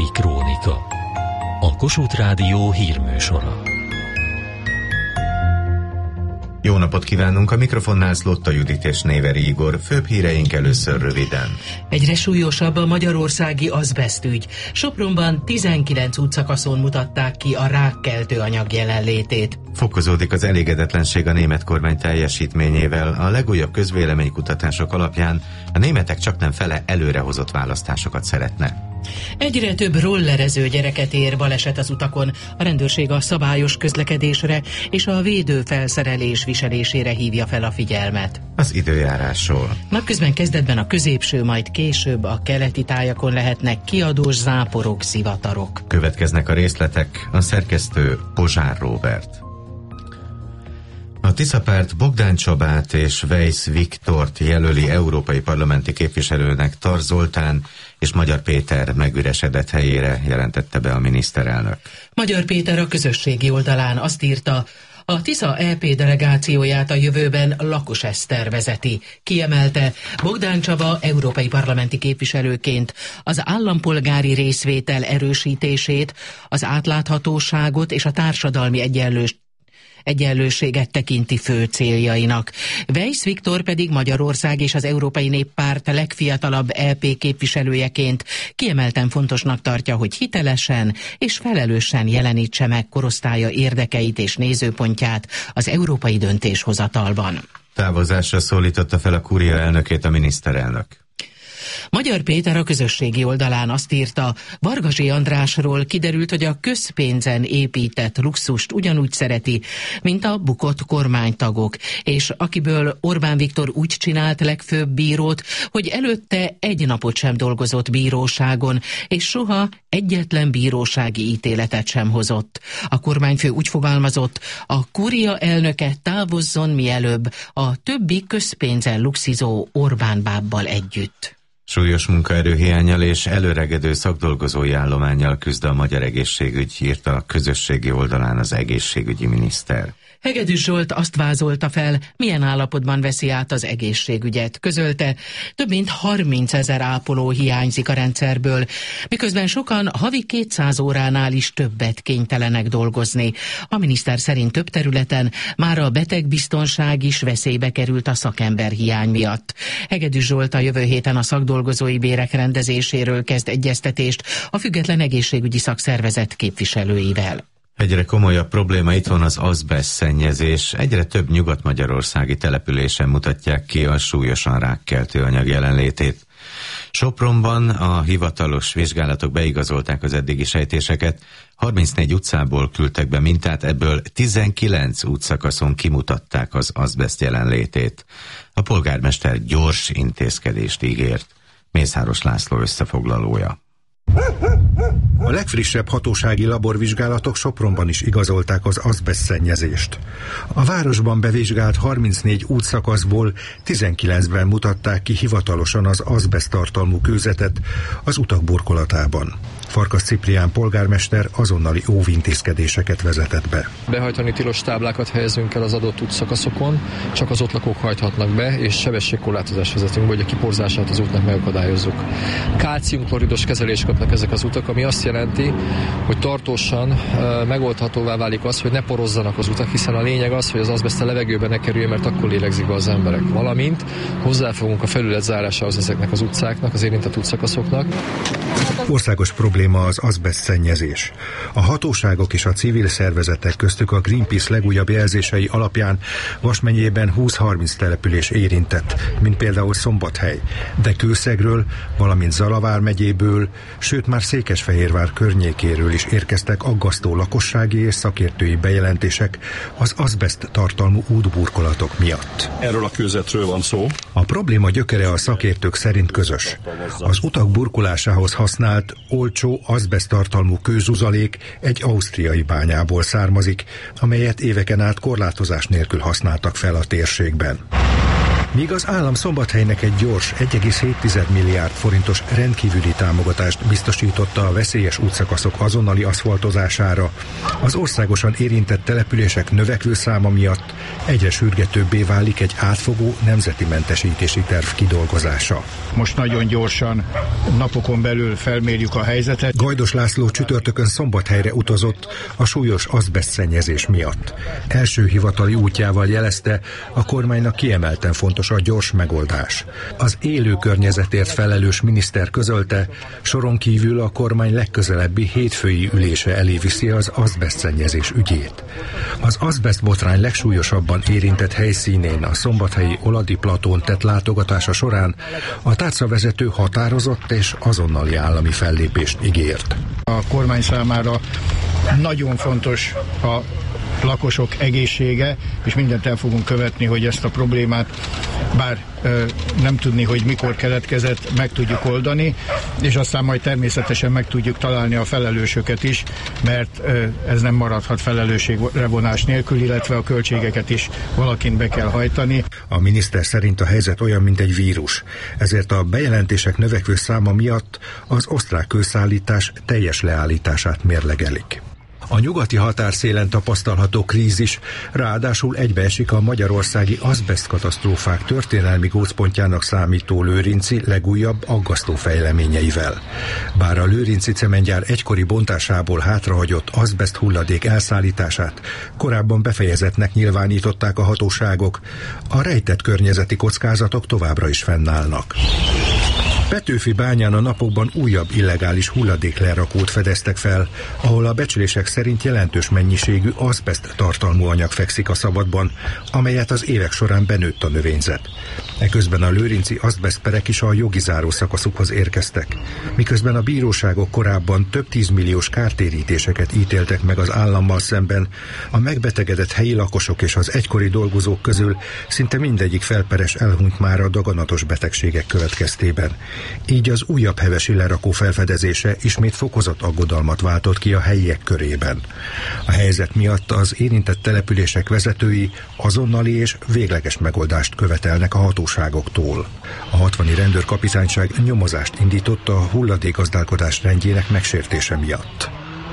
Krónika. A Kossuth Rádió hírműsora. Jó napot kívánunk, a mikrofonnál Szlotta Judit és Néveri Igor. Főbb híreink először röviden. Egyre súlyosabb a magyarországi azbesztügy. Sopronban 19 útszakaszon mutatták ki a rákkeltő anyag jelenlétét. Fokozódik az elégedetlenség a német kormány teljesítményével. A legújabb közvéleménykutatások alapján a németek csaknem fele előrehozott választásokat szeretne. Egyre több rollerező gyereket ér baleset az utakon. A rendőrség a szabályos közlekedésre és a védőfelszerelés viselésére hívja fel a figyelmet. Az időjárásról. Napközben kezdetben a középső, majd később a keleti tájakon lehetnek kiadós záporok, zivatarok. Következnek a részletek, a szerkesztő Pozsár Róbert. A Tisza-párt Bogdán Csabát és Weisz Viktort jelöli európai parlamenti képviselőnek Tar Zoltán és Magyar Péter megüresedett helyére, jelentette be a miniszterelnök. Magyar Péter a közösségi oldalán azt írta, a Tisza EP delegációját a jövőben Lakos Eszter vezeti. Kiemelte, Bogdán Csaba európai parlamenti képviselőként az állampolgári részvétel erősítését, az átláthatóságot és a társadalmi egyenlőséget tekinti fő céljainak. Weisz Viktor pedig Magyarország és az Európai Néppárt legfiatalabb EP képviselőjeként kiemelten fontosnak tartja, hogy hitelesen és felelősen jelenítse meg korosztálya érdekeit és nézőpontját az európai döntéshozatalban. Távozásra szólította fel a Kúria elnökét a miniszterelnök. Magyar Péter a közösségi oldalán azt írta, Vargasi Andrásról kiderült, hogy a közpénzen épített luxust ugyanúgy szereti, mint a bukott kormánytagok, és akiből Orbán Viktor úgy csinált legfőbb bírót, hogy előtte egy napot sem dolgozott bíróságon, és soha egyetlen bírósági ítéletet sem hozott. A kormányfő úgy fogalmazott, a Kúria elnöke távozzon mielőbb a többi közpénzen luxizó Orbán bábbal együtt. Súlyos munkaerőhiánnyal és előregedő szakdolgozói állománnyal küzd a magyar egészségügy, írta a közösségi oldalán az egészségügyi miniszter. Hegedűs Zsolt azt vázolta fel, milyen állapotban veszi át az egészségügyet. Közölte, több mint 30 000 ápoló hiányzik a rendszerből, miközben sokan havi 200 óránál is többet kénytelenek dolgozni. A miniszter szerint több területen már a betegbiztonság is veszélybe került a szakemberhiány miatt. Hegedűs Zsolt a jövő héten a szakdolgozói bérek rendezéséről kezd egyeztetést a független egészségügyi szakszervezet képviselőivel. Egyre komolyabb probléma itt van az azbeszt szennyezés. Egyre több nyugat-magyarországi településen mutatják ki a súlyosan rákkeltő anyag jelenlétét. Sopronban a hivatalos vizsgálatok beigazolták az eddigi sejtéseket. 34 utcából küldtek be mintát, ebből 19 útszakaszon kimutatták az azbeszt jelenlétét. A polgármester gyors intézkedést ígért. Mészáros László összefoglalója. A legfrissebb hatósági laborvizsgálatok Sopronban is igazolták az azbeszt-szennyezést. A városban bevizsgált 34 útszakaszból 19-ben mutatták ki hivatalosan az azbeszt-tartalmú kőzetet az utak burkolatában. Farkas Ciprián polgármester azonnali óvintézkedéseket vezetett be. Behajtani tilos táblákat helyezünk el az adott útszakaszokon, csak az ott lakók hajthatnak be, és sebességkorlátozást vezetünk be, hogy a kiporzását az útnak megakadályozzuk. Kálciumkloridos kezelést kapnak ezek az utak, ami azt jelenti, hogy tartósan megoldhatóvá válik az, hogy ne porozzanak az utak, hiszen a lényeg az, hogy az azbeszt a levegőbe ne kerüljön, mert akkor lélegzik be az emberek. Valamint hozzáfogunk a felület zárásához ezeknek az utcáknak, az érintett útszakaszoknak. Országos probléma az azbeszt szennyezés. A hatóságok és a civil szervezetek, köztük a Greenpeace legújabb jelzései alapján Vas megyében 20-30 település érintett, mint például Szombathely, de Kőszegről, valamint Zalavár megyéből, sőt már Székesfehérvár környékéről is érkeztek aggasztó lakossági és szakértői bejelentések az azbeszt tartalmú útburkolatok miatt. Erről a kőzetről van szó. A probléma gyökere a szakértők szerint közös. Az utak burkolásához használt olcsó azbeszt tartalmú kőzuzalék egy ausztriai bányából származik, amelyet éveken át korlátozás nélkül használtak fel a térségben. Míg az állam Szombathelynek egy gyors 1,7 milliárd forintos rendkívüli támogatást biztosította a veszélyes útszakaszok azonnali aszfaltozására, az országosan érintett települések növekvő száma miatt egyre sürgetőbbé válik egy átfogó nemzeti mentesítési terv kidolgozása. Most nagyon gyorsan, napokon belül felmérjük a helyzetet. Gajdos László csütörtökön Szombathelyre utazott a súlyos azbesztszennyezés miatt. Első hivatali útjával jelezte, a kormánynak kiemelten fontos a gyors megoldás. Az élő környezetért felelős miniszter közölte, soron kívül a kormány legközelebbi hétfői ülése elé viszi az azbesztszennyezés ügyét. Az azbesztbotrány legsúlyosabban érintett helyszínén, a szombathelyi Oladi platón tett látogatása során a tárcavezető határozott és azonnali állami fellépést ígért. A kormány számára nagyon fontos a lakosok egészsége, és mindent el fogunk követni, hogy ezt a problémát, bár nem tudni, hogy mikor keletkezett, meg tudjuk oldani, és aztán majd természetesen meg tudjuk találni a felelősöket is, mert ez nem maradhat felelősségre vonás nélkül, illetve a költségeket is valakin be kell hajtani. A miniszter szerint a helyzet olyan, mint egy vírus, ezért a bejelentések növekvő száma miatt az osztrák kőszállítás teljes leállítását mérlegelik. A nyugati határszélen tapasztalható krízis ráadásul egybeesik a magyarországi azbesztkatasztrófák történelmi gócpontjának számító lőrinci legújabb aggasztó fejleményeivel. Bár a lőrinci cementgyár egykori bontásából hátrahagyott azbeszt hulladék elszállítását korábban befejezettnek nyilvánították a hatóságok, a rejtett környezeti kockázatok továbbra is fennállnak. Petőfi bányán a napokban újabb illegális hulladéklerakót fedeztek fel, ahol a becslések szerint jelentős mennyiségű azbeszt tartalmú anyag fekszik a szabadban, amelyet az évek során benőtt a növényzet. Eközben a lőrinci azbesztperek is a jogi záró szakaszukhoz érkeztek. Miközben a bíróságok korábban több 10 milliós kártérítéseket ítéltek meg az állammal szemben, a megbetegedett helyi lakosok és az egykori dolgozók közül szinte mindegyik felperes elhunyt már a daganatos betegségek következtében. Így az újabb hevesi lerakó felfedezése ismét fokozott aggodalmat váltott ki a helyiek körében. A helyzet miatt az érintett települések vezetői azonnali és végleges megoldást követelnek a hatóságoktól. A 60-i rendőrkapitányság nyomozást indított a hulladékgazdálkodás rendjének megsértése miatt.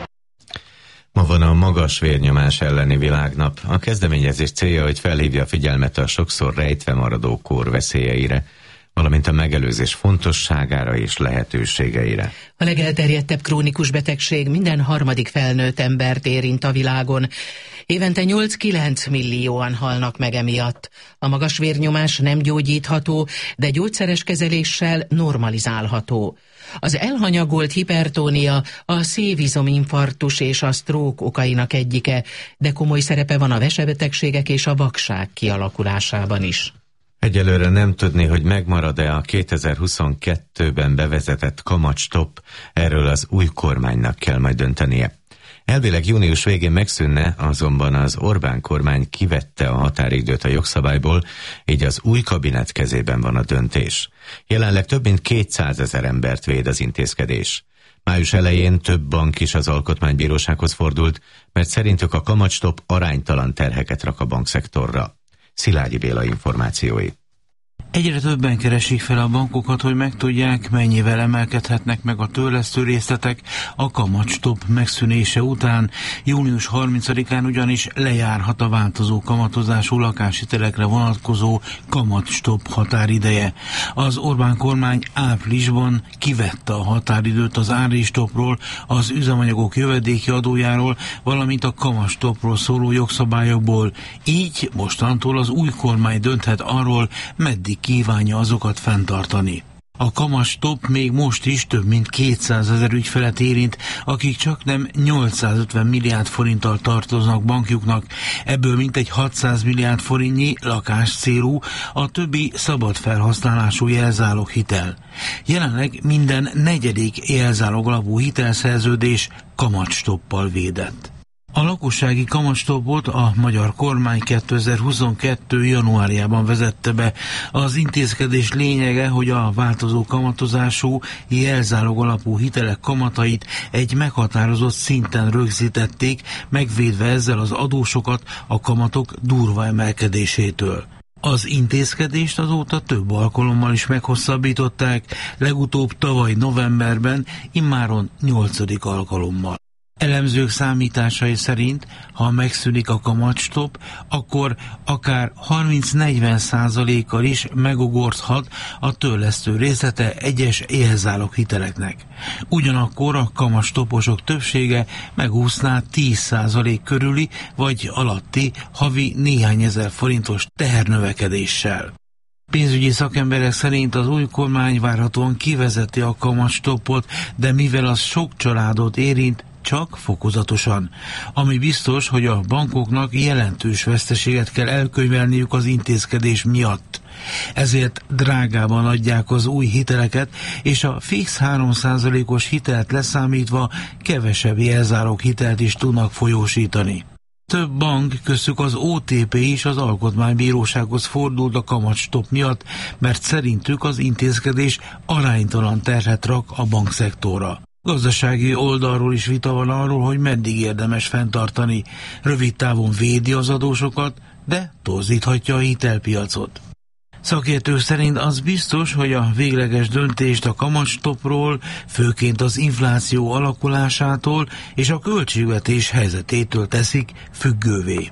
Ma van a magas vérnyomás elleni világnap. A kezdeményezés célja, hogy felhívja a figyelmet a sokszor rejtve maradó kór veszélyeire, valamint a megelőzés fontosságára és lehetőségeire. A legelterjedtebb krónikus betegség minden harmadik felnőtt embert érint a világon. Évente 8-9 millióan halnak meg emiatt. A magas vérnyomás nem gyógyítható, de gyógyszeres kezeléssel normalizálható. Az elhanyagolt hipertónia a szívizominfarktus és a stroke okainak egyike, de komoly szerepe van a vesebetegségek és a vakság kialakulásában is. Egyelőre nem tudni, hogy megmarad-e a 2022-ben bevezetett kamatstopp, erről az új kormánynak kell majd döntenie. Elvileg június végén megszűnne, azonban az Orbán kormány kivette a határidőt a jogszabályból, így az új kabinet kezében van a döntés. Jelenleg több mint 200 000 embert véd az intézkedés. Május elején több bank is az alkotmánybírósághoz fordult, mert szerintük a kamatstopp aránytalan terheket rak a bankszektorra. Szilágyi Béla információi. Egyre többen keresik fel a bankokat, hogy megtudják, mennyivel emelkedhetnek meg a törlesztő részletek a kamatstopp megszűnése után. Június 30-án ugyanis lejárhat a változó kamatozású lakáshitelekre vonatkozó kamatstopp határideje. Az Orbán kormány áprilisban kivette a határidőt az áristoppról, az üzemanyagok jövedéki adójáról, valamint a kamatstoppról szóló jogszabályokból. Így mostantól az új kormány dönthet arról, meddig kívánja azokat fenntartani. A kamatstopp még most is több mint 200 000 ügyfelet érint, akik csaknem 850 milliárd forinttal tartoznak bankjuknak, ebből mintegy 600 milliárd forintnyi lakáscélú, a többi szabad felhasználású jelzáloghitel. Jelenleg minden negyedik jelzálog alapú hitelszerződés kamatstoppal védett. A lakossági kamatstoppot a magyar kormány 2022. januárjában vezette be. Az intézkedés lényege, hogy a változó kamatozású jelzálog alapú hitelek kamatait egy meghatározott szinten rögzítették, megvédve ezzel az adósokat a kamatok durva emelkedésétől. Az intézkedést azóta több alkalommal is meghosszabbították, legutóbb tavaly novemberben, immáron 8. alkalommal. Elemzők számításai szerint, ha megszűnik a kamatstop, akkor akár 30-40%-kal is megugorhat a törlesztő részlete egyes jelzálog hiteleknek. Ugyanakkor a kamatstoposok többsége megúszná 10% körüli vagy alatti havi néhány ezer forintos tehernövekedéssel. Pénzügyi szakemberek szerint az új kormány várhatóan kivezeti a kamatstopot, de mivel az sok családot érint, csak fokozatosan. Ami biztos, hogy a bankoknak jelentős veszteséget kell elkönyvelniük az intézkedés miatt. Ezért drágában adják az új hiteleket, és a fix 3%-os hitelt leszámítva kevesebb jelzálog hitelt is tudnak folyósítani. Több bank, köztük az OTP is az alkotmánybírósághoz fordult a kamatstop miatt, mert szerintük az intézkedés aránytalan terhet rak a bankszektorra. Gazdasági oldalról is vita van arról, hogy meddig érdemes fenntartani. Rövid távon védi az adósokat, de torzíthatja a hitelpiacot. Szakértők szerint az biztos, hogy a végleges döntést a kamatstopról, főként az infláció alakulásától és a költségvetés helyzetétől teszik függővé.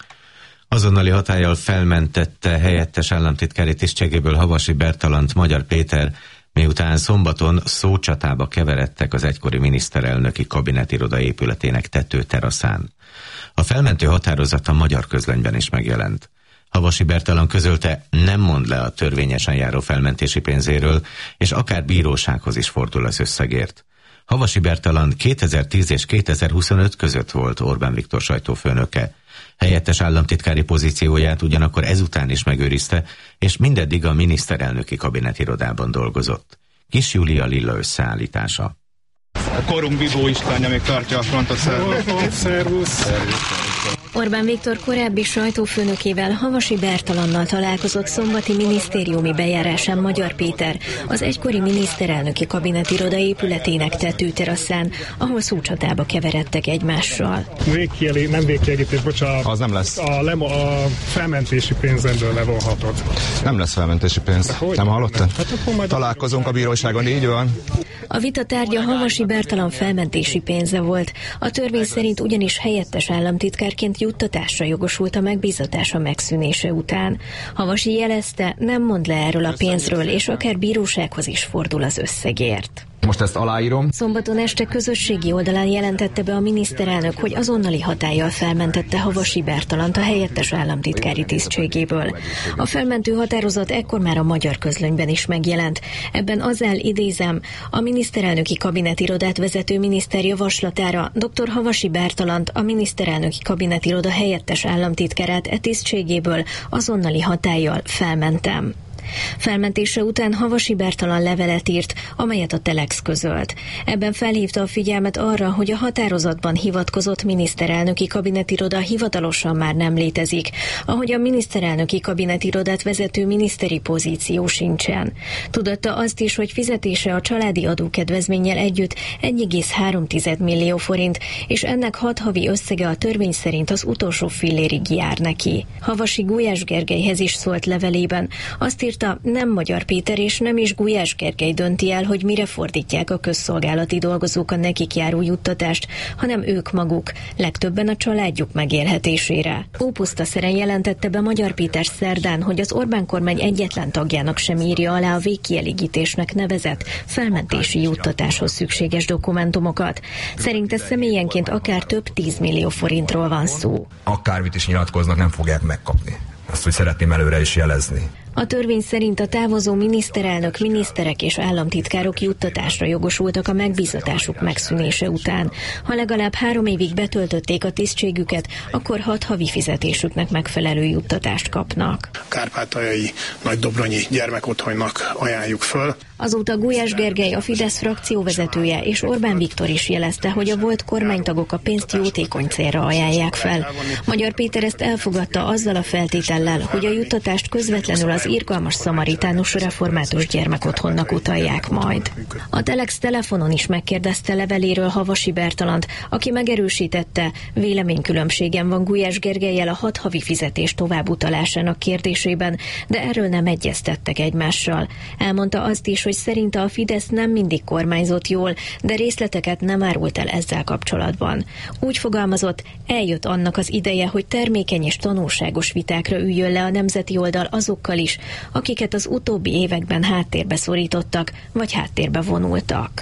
Azonnali hatállyal felmentette helyettes államtitkári tisztségéből Havasi Bertalandt Magyar Péter, miután szombaton szócsatába keveredtek az egykori miniszterelnöki kabinetiroda épületének tetőteraszán. A felmentő határozat a Magyar Közlönyben is megjelent. Havasi Bertalandt közölte, nem mond le a törvényesen járó felmentési pénzéről, és akár bírósághoz is fordul az összegért. Havasi Bertalandt 2010 és 2025 között volt Orbán Viktor sajtófőnöke. Helyettes államtitkári pozícióját ugyanakkor ezután is megőrizte, és mindeddig a miniszterelnöki kabinetirodában dolgozott. Kis Júlia Lilla összeállítása. A korunk Bibó Istvánja még tartja a frontot. Szervusz! Orbán Viktor korábbi sajtófőnökével, Havasi Bertalanddal találkozott szombati minisztériumi bejárásán Magyar Péter, az egykori miniszterelnöki kabinetiroda épületének tetőteraszán, ahol szócsatába keveredtek egymással. Nem végkielégítés, bocsánat. Az nem lesz. A felmentési pénzemből levonhatod. Nem lesz felmentési pénz. Nem hallottad? Hát találkozunk a bíróságon, így van. A vita tárgya Havasi Bertalandt felmentési pénze volt. A törvény szerint ugyanis helyettes államtitkárként juttatásra jogosult a megbízatása megszűnése után. Havasi jelezte, nem mond le erről a pénzről, és akár bírósághoz is fordul az összegért. Most ezt aláírom. Szombaton este közösségi oldalán jelentette be a miniszterelnök, hogy azonnali hatállyal felmentette Havasi Bertalandt a helyettes államtitkári tisztségéből. A felmentő határozat ekkor már a Magyar Közlönyben is megjelent. Ebben az áll, idézem, a miniszterelnöki kabinetirodát vezető miniszter javaslatára dr. Havasi Bertalandt, a miniszterelnöki kabinetiroda helyettes államtitkárát tisztségéből azonnali hatállyal felmentem. Felmentése után Havasi Bertalandt levelet írt, amelyet a Telex közölt. Ebben felhívta a figyelmet arra, hogy a határozatban hivatkozott miniszterelnöki kabinetiroda hivatalosan már nem létezik, ahogy a miniszterelnöki kabinetirodát vezető miniszteri pozíció sincsen. Tudatta azt is, hogy fizetése a családi adókedvezménnyel együtt 1,3 millió forint, és ennek 6 havi összege a törvény szerint az utolsó fillérig jár neki. Havasi Gulyás Gergelyhez is szólt levelében. Azt írta, nem Magyar Péter és nem is Gulyás Gergely dönti el, hogy mire fordítják a közszolgálati dolgozók a nekik járó juttatást, hanem ők maguk, legtöbben a családjuk megélhetésére. Ópusztaszeren jelentette be Magyar Péter szerdán, hogy az Orbán kormány egyetlen tagjának sem írja alá a végkielégítésnek nevezett felmentési juttatáshoz szükséges dokumentumokat. Szerinte személyenként akár több 10 millió forintról van szó. Akármit is nyilatkoznak, nem fogják megkapni. Azt, hogy szeretném előre is jelezni. A törvény szerint a távozó miniszterelnök, miniszterek és államtitkárok juttatásra jogosultak a megbízatásuk megszűnése után. Ha legalább 3 évig betöltötték a tisztségüket, akkor 6 havi fizetésüknek megfelelő juttatást kapnak. Kárpátaljai Nagydobronyi gyermekotthonynak ajánljuk föl. Azóta Gulyás Gergely, a Fidesz frakcióvezetője és Orbán Viktor is jelezte, hogy a volt kormánytagok a pénzt jótékony célra ajánlják fel. Magyar Péter ezt elfogadta azzal a feltétellel, hogy a juttatást közvetlenül az irgalmas szamaritánus református gyermekotthonnak utalják majd. A Telex telefonon is megkérdezte leveléről Havasi Bertalant, aki megerősítette, véleménykülönbségen van Gulyás Gergellyel a 6 havi fizetés továbbutalásának kérdésében, de erről nem egyeztettek egymással. Elmondta azt is, hogy szerinte a Fidesz nem mindig kormányzott jól, de részleteket nem árult el ezzel kapcsolatban. Úgy fogalmazott, eljött annak az ideje, hogy termékeny és tanulságos vitákra üljön le a nemzeti oldal azokkal is, akiket az utóbbi években háttérbe szorítottak, vagy háttérbe vonultak.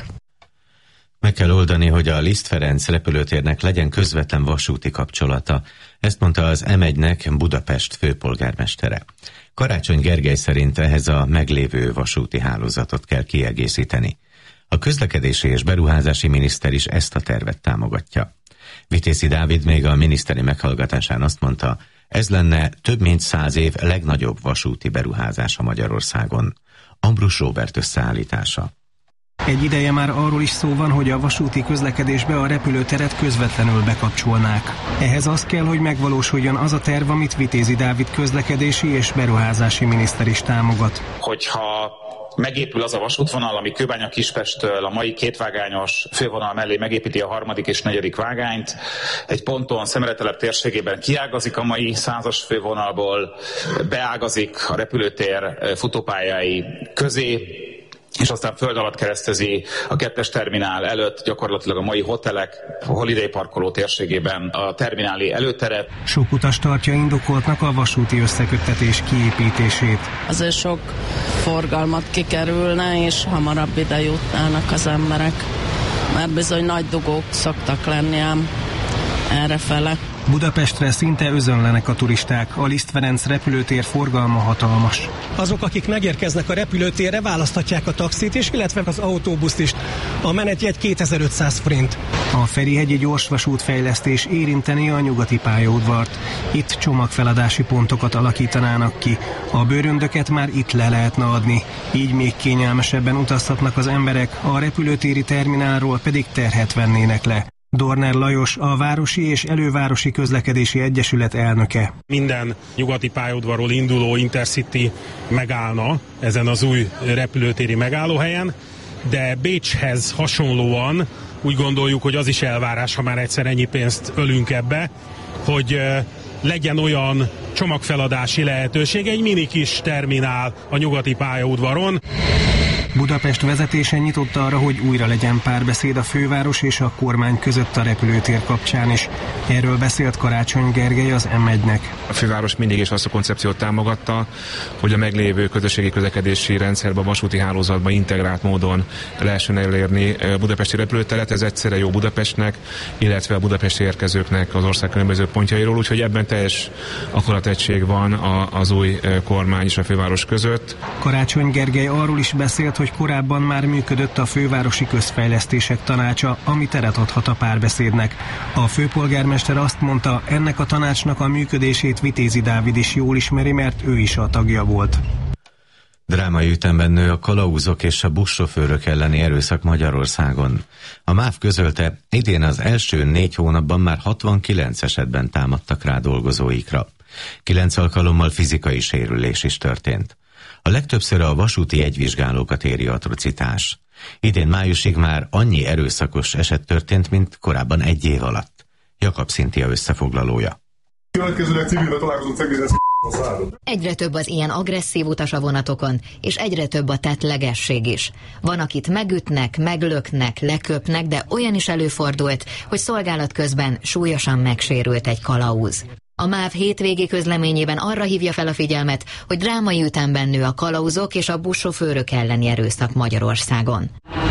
Meg kell oldani, hogy a Liszt Ferenc repülőtérnek legyen közvetlen vasúti kapcsolata. Ezt mondta az M1-nek Budapest főpolgármestere. Karácsony Gergely szerint ehhez a meglévő vasúti hálózatot kell kiegészíteni. A közlekedési és beruházási miniszter is ezt a tervet támogatja. Vitézi Dávid még a miniszteri meghallgatásán azt mondta, ez lenne több mint 100 év legnagyobb vasúti beruházása Magyarországon. Ambrus Róbert összeállítása. Egy ideje már arról is szó van, hogy a vasúti közlekedésbe a repülőteret közvetlenül bekapcsolnák. Ehhez az kell, hogy megvalósuljon az a terv, amit Vitézi Dávid közlekedési és beruházási miniszter is támogat. Hogyha megépül az a vasútvonal, ami Kőbánya-Kispesttől a mai kétvágányos fővonal mellé megépíti a 3. és 4. vágányt, egy ponton Szemeretelep térségében kiágazik a mai 100-as fővonalból, beágazik a repülőtér futópályái közé, és aztán föld alatt keresztezi a 2-es terminál előtt gyakorlatilag a mai hotelek, a Holiday parkoló térségében a termináli előteret. Sok utas tartja indokoltnak a vasúti összeköttetés kiépítését. Azért sok forgalmat kikerülne, és hamarabb ide jutnának az emberek. Mert bizony nagy dugók szoktak lenni ám errefele. Budapestre szinte özönlenek a turisták, a Liszt Ferenc repülőtér forgalma hatalmas. Azok, akik megérkeznek a repülőtérre, választhatják a taxit is, illetve az autóbuszt is. A menetjegy 2500 forint. A Ferihegyi gyorsvasút fejlesztés érinteni a nyugati pályaudvart. Itt csomagfeladási pontokat alakítanának ki. A bőröndöket már itt le lehetne adni. Így még kényelmesebben utazhatnak az emberek, a repülőtéri terminálról pedig terhet vennének le. Dorner Lajos, a Városi és Elővárosi Közlekedési Egyesület elnöke. Minden nyugati pályaudvarról induló Intercity megállna ezen az új repülőtéri megállóhelyen, de Bécshez hasonlóan úgy gondoljuk, hogy az is elvárás, ha már egyszer ennyi pénzt ölünk ebbe, hogy legyen olyan csomagfeladási lehetőség, egy mini kis terminál a nyugati pályaudvaron. Budapest vezetése nyitott arra, hogy újra legyen párbeszéd a főváros és a kormány között a repülőtér kapcsán is. Erről beszélt Karácsony Gergely az M1-nek. A főváros mindig is azt a koncepciót támogatta, hogy a meglévő közösségi közlekedési rendszerben, a vasúti hálózatban integrált módon lehessen elérni a budapesti repülőteret. Ez egyszerre jó Budapestnek, illetve a budapesti érkezőknek az ország különböző pontjairól, úgyhogy ebben teljes akarategység van az új kormány és a főváros között. Karácsony Gergely arról is beszélt, hogy korábban már működött a Fővárosi Közfejlesztések Tanácsa, ami teret adhat a párbeszédnek. A főpolgármester azt mondta, ennek a tanácsnak a működését Vitézi Dávid is jól ismeri, mert ő is a tagja volt. Drámai ütemben nő a kalauzok és a buszsofőrök elleni erőszak Magyarországon. A MÁV közölte, idén az első 4 hónapban már 69 esetben támadtak rá dolgozóikra. 9 alkalommal fizikai sérülés is történt. A legtöbbször a vasúti jegyvizsgálókat éri atrocitás. Idén májusig már annyi erőszakos eset történt, mint korábban 1 év alatt. Jakab Szintia összefoglalója. Következőleg civilbe találkozunk szegényes. Egyre több az ilyen agresszív utas a vonatokon, és egyre több a tettlegesség is. Van, akit megütnek, meglöknek, leköpnek, de olyan is előfordult, hogy szolgálat közben súlyosan megsérült egy kalauz. A MÁV hétvégi közleményében arra hívja fel a figyelmet, hogy drámai ütemben nő a kalauzok és a buszsofőrök elleni erőszak Magyarországon.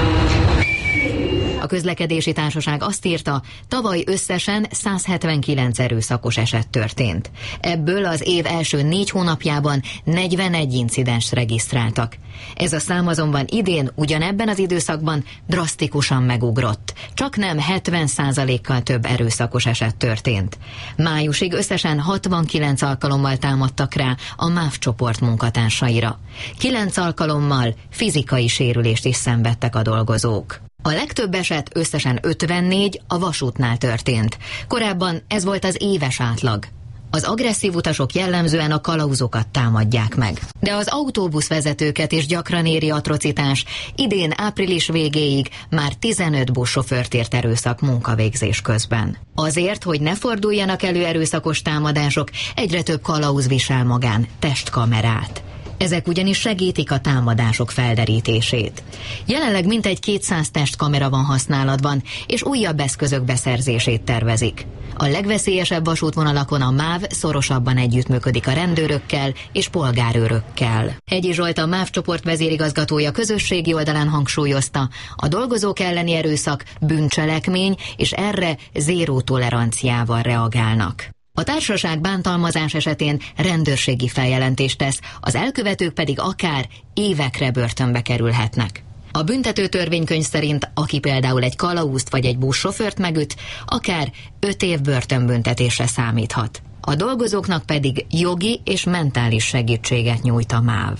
A közlekedési társaság azt írta, tavaly összesen 179 erőszakos eset történt. Ebből az év első 4 hónapjában 41 incidens regisztráltak. Ez a szám azonban idén ugyanebben az időszakban drasztikusan megugrott. Csaknem 70%-kal több erőszakos eset történt. Májusig összesen 69 alkalommal támadtak rá a MÁV csoport munkatársaira. 9 alkalommal fizikai sérülést is szenvedtek a dolgozók. A legtöbb eset, összesen 54, a vasútnál történt. Korábban ez volt az éves átlag. Az agresszív utasok jellemzően a kalauzokat támadják meg. De az autóbuszvezetőket is gyakran éri atrocitás. Idén április végéig már 15 buszsofőrt ért erőszak munkavégzés közben. Azért, hogy ne forduljanak elő erőszakos támadások, egyre több kalauz visel magán testkamerát. Ezek ugyanis segítik a támadások felderítését. Jelenleg mintegy 200 testkamera van használatban, és újabb eszközök beszerzését tervezik. A legveszélyesebb vasútvonalakon a MÁV szorosabban együttműködik a rendőrökkel és polgárőrökkel. Hegyi Zsolt, a MÁV csoport vezérigazgatója közösségi oldalán hangsúlyozta, a dolgozók elleni erőszak bűncselekmény, és erre zéró toleranciával reagálnak. A társaság bántalmazás esetén rendőrségi feljelentést tesz, az elkövetők pedig akár évekre börtönbe kerülhetnek. A büntető törvénykönyv szerint, aki például egy kalauzt vagy egy buszsofőrt megüt, akár 5 év börtönbüntetésre számíthat. A dolgozóknak pedig jogi és mentális segítséget nyújt a MÁV.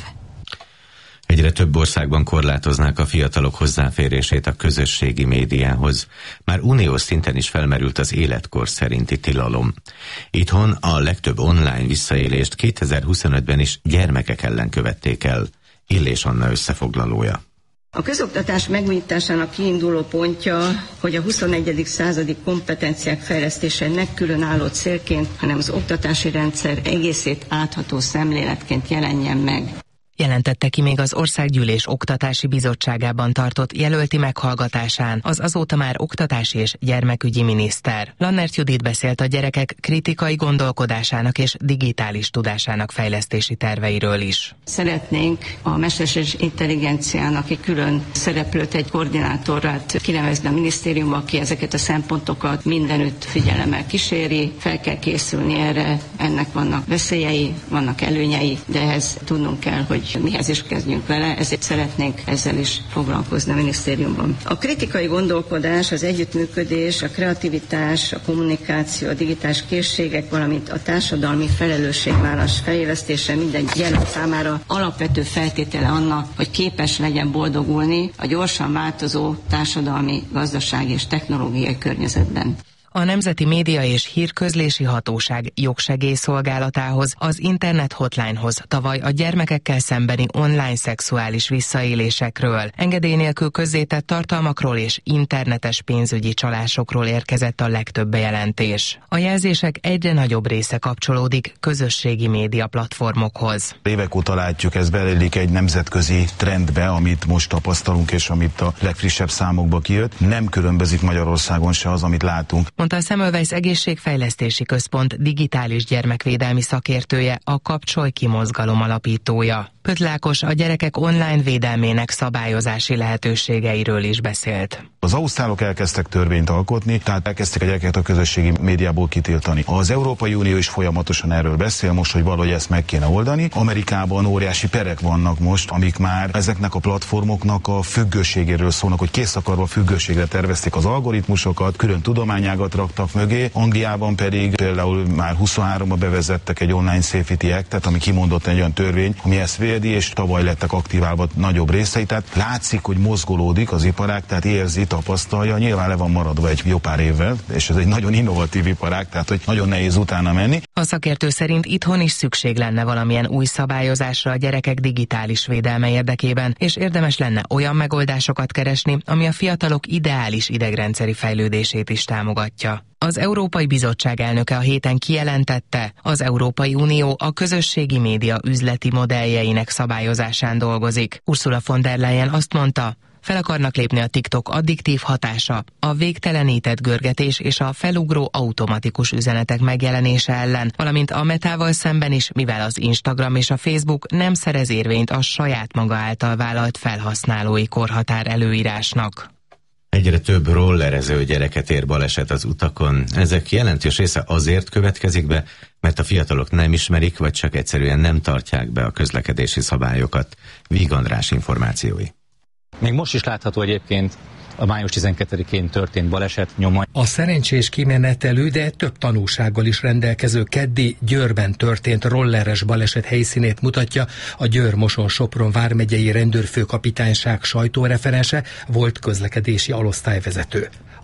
Egyre több országban korlátoznák a fiatalok hozzáférését a közösségi médiához. Már uniós szinten is felmerült az életkor szerinti tilalom. Itthon a legtöbb online visszaélést 2025-ben is gyermekek ellen követték el. Illés Anna összefoglalója. A közoktatás megújításának kiinduló pontja, hogy a 21. századi kompetenciák fejlesztése ne különálló célként, hanem az oktatási rendszer egészét átható szemléletként jelenjen meg. Jelentette ki még az Országgyűlés Oktatási Bizottságában tartott jelölti meghallgatásán az azóta már oktatási és gyermekügyi miniszter. Lannert Judit beszélt a gyerekek kritikai gondolkodásának és digitális tudásának fejlesztési terveiről is. Szeretnénk a mesterséges intelligenciának egy külön szereplőt, egy koordinátorát kinevezni a minisztériumba, aki ezeket a szempontokat mindenütt figyelemmel kíséri. Fel kell készülni erre, ennek vannak veszélyei, vannak előnyei, de ehhez tudnunk kell, hogy mihez is kezdjünk vele, ezért szeretnénk ezzel is foglalkozni a minisztériumban. A kritikai gondolkodás, az együttműködés, a kreativitás, a kommunikáció, a digitális készségek, valamint a társadalmi felelősségvállalás fejlesztése minden gyermek számára alapvető feltétele annak, hogy képes legyen boldogulni a gyorsan változó társadalmi, gazdasági és technológiai környezetben. A Nemzeti Média és Hírközlési Hatóság jogsegélyszolgálatához, az Internet Hotline-hoz tavaly a gyermekekkel szembeni online szexuális visszaélésekről, engedély nélkül közzétett tartalmakról és internetes pénzügyi csalásokról érkezett a legtöbb bejelentés. A jelzések egyre nagyobb része kapcsolódik közösségi média platformokhoz. Évek óta látjuk, ez beillik egy nemzetközi trendbe, amit most tapasztalunk, és amit a legfrissebb számokba kijött. Nem különbözik Magyarországon se az, amit látunk. Mondta a Semmelweis Egészségfejlesztési Központ digitális gyermekvédelmi szakértője, a Kapcsolj ki mozgalom alapítója. Pötl Ákos a gyerekek online védelmének szabályozási lehetőségeiről is beszélt. Az ausztrálok elkezdtek törvényt alkotni, tehát elkezdtek a gyerekeket a közösségi médiából kitiltani. Az Európai Unió is folyamatosan erről beszél most, hogy valahogy ezt meg kéne oldani. Amerikában óriási perek vannak most, amik már ezeknek a platformoknak a függőségéről szólnak, hogy készakarva függőségre tervezték az algoritmusokat, külön tudományágat raktak mögé. Angliában pedig például már 23-ban bevezettek egy online safety actet, ami kimondott egy olyan törvény, ami ezt védi, és tavaly lettek aktiválva nagyobb részei. Tehát látszik, hogy mozgolódik az iparág, tehát érzi, tapasztalja, nyilván le van maradva egy jó pár évvel, és ez egy nagyon innovatív iparág, tehát hogy nagyon nehéz utána menni. A szakértő szerint itthon is szükség lenne valamilyen új szabályozásra a gyerekek digitális védelme érdekében, és érdemes lenne olyan megoldásokat keresni, ami a fiatalok ideális idegrendszeri fejlődését is támogatja. Az Európai Bizottság elnöke a héten kijelentette, az Európai Unió a közösségi média üzleti modelljeinek szabályozásán dolgozik. Ursula von der Leyen azt mondta, fel akarnak lépni a TikTok addiktív hatása, a végtelenített görgetés és a felugró automatikus üzenetek megjelenése ellen, valamint a Metával szemben is, mivel az Instagram és a Facebook nem szerez érvényt a saját maga által vállalt felhasználói korhatár előírásnak. Egyre több rollerező gyereket ér baleset az utakon. Ezek jelentős része azért következik be, mert a fiatalok nem ismerik, vagy csak egyszerűen nem tartják be a közlekedési szabályokat. Víg András információi. Még most is látható egyébként a május 12-én történt baleset nyoma. A szerencsés kimenetelő, de több tanúsággal is rendelkező keddi Győrben történt rolleres baleset helyszínét mutatja a Győr-Moson-Sopron vármegyei rendőrfőkapitányság sajtóreferense, volt közlekedési alosztályvezető.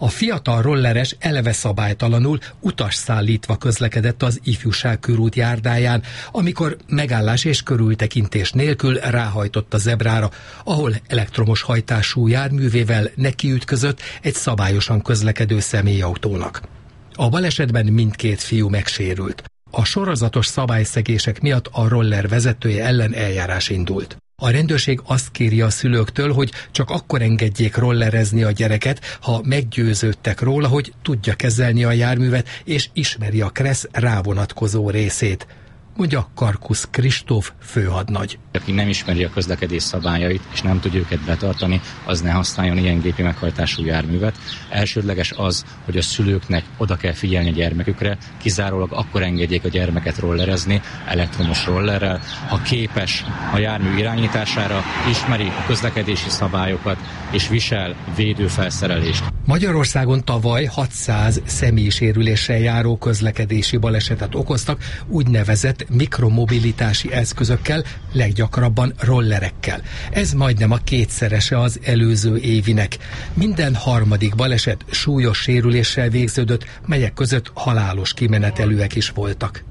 A fiatal rolleres eleve szabálytalanul utasszállítva közlekedett az Ifjúság körút járdáján, amikor megállás és körültekintés nélkül ráhajtott a zebrára, ahol elektromos hajtású járművével nekiütközött egy szabályosan közlekedő személyautónak. A balesetben mindkét fiú megsérült. A sorozatos szabályszegések miatt a roller vezetője ellen eljárás indult. A rendőrség azt kéri a szülőktől, hogy csak akkor engedjék rollerezni a gyereket, ha meggyőződtek róla, hogy tudja kezelni a járművet és ismeri a KRESZ rávonatkozó részét, mondja Karkusz Kristóf főhadnagy. Aki nem ismeri a közlekedés szabályait és nem tudja őket betartani, az ne használjon ilyen gépi meghajtású járművet. Elsődleges az, hogy a szülőknek oda kell figyelni a gyermekükre, kizárólag akkor engedjék a gyermeket rollerezni elektromos rollerrel, ha képes a jármű irányítására, ismeri a közlekedési szabályokat és visel védőfelszerelést. Magyarországon tavaly 600 személysérüléssel járó közlekedési balesetet okoztak úgynevezett mikromobilitási eszközökkel, leggyakrabban rollerekkel. Ez majdnem a kétszerese az előző évinek. Minden harmadik baleset súlyos sérüléssel végződött, melyek között halálos kimenetelűek is voltak.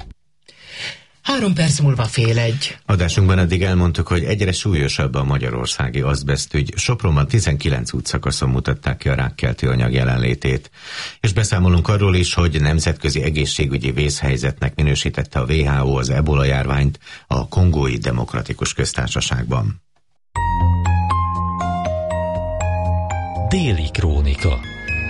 3 perc múlva 12:30. Adásunkban eddig elmondtuk, hogy egyre súlyosabb a magyarországi azbesztügy. Sopronban 19 útszakaszon mutatták ki a rákkeltő anyag jelenlétét. És beszámolunk arról is, hogy nemzetközi egészségügyi vészhelyzetnek minősítette a WHO az ebola járványt a Kongói Demokratikus Köztársaságban. Déli krónika.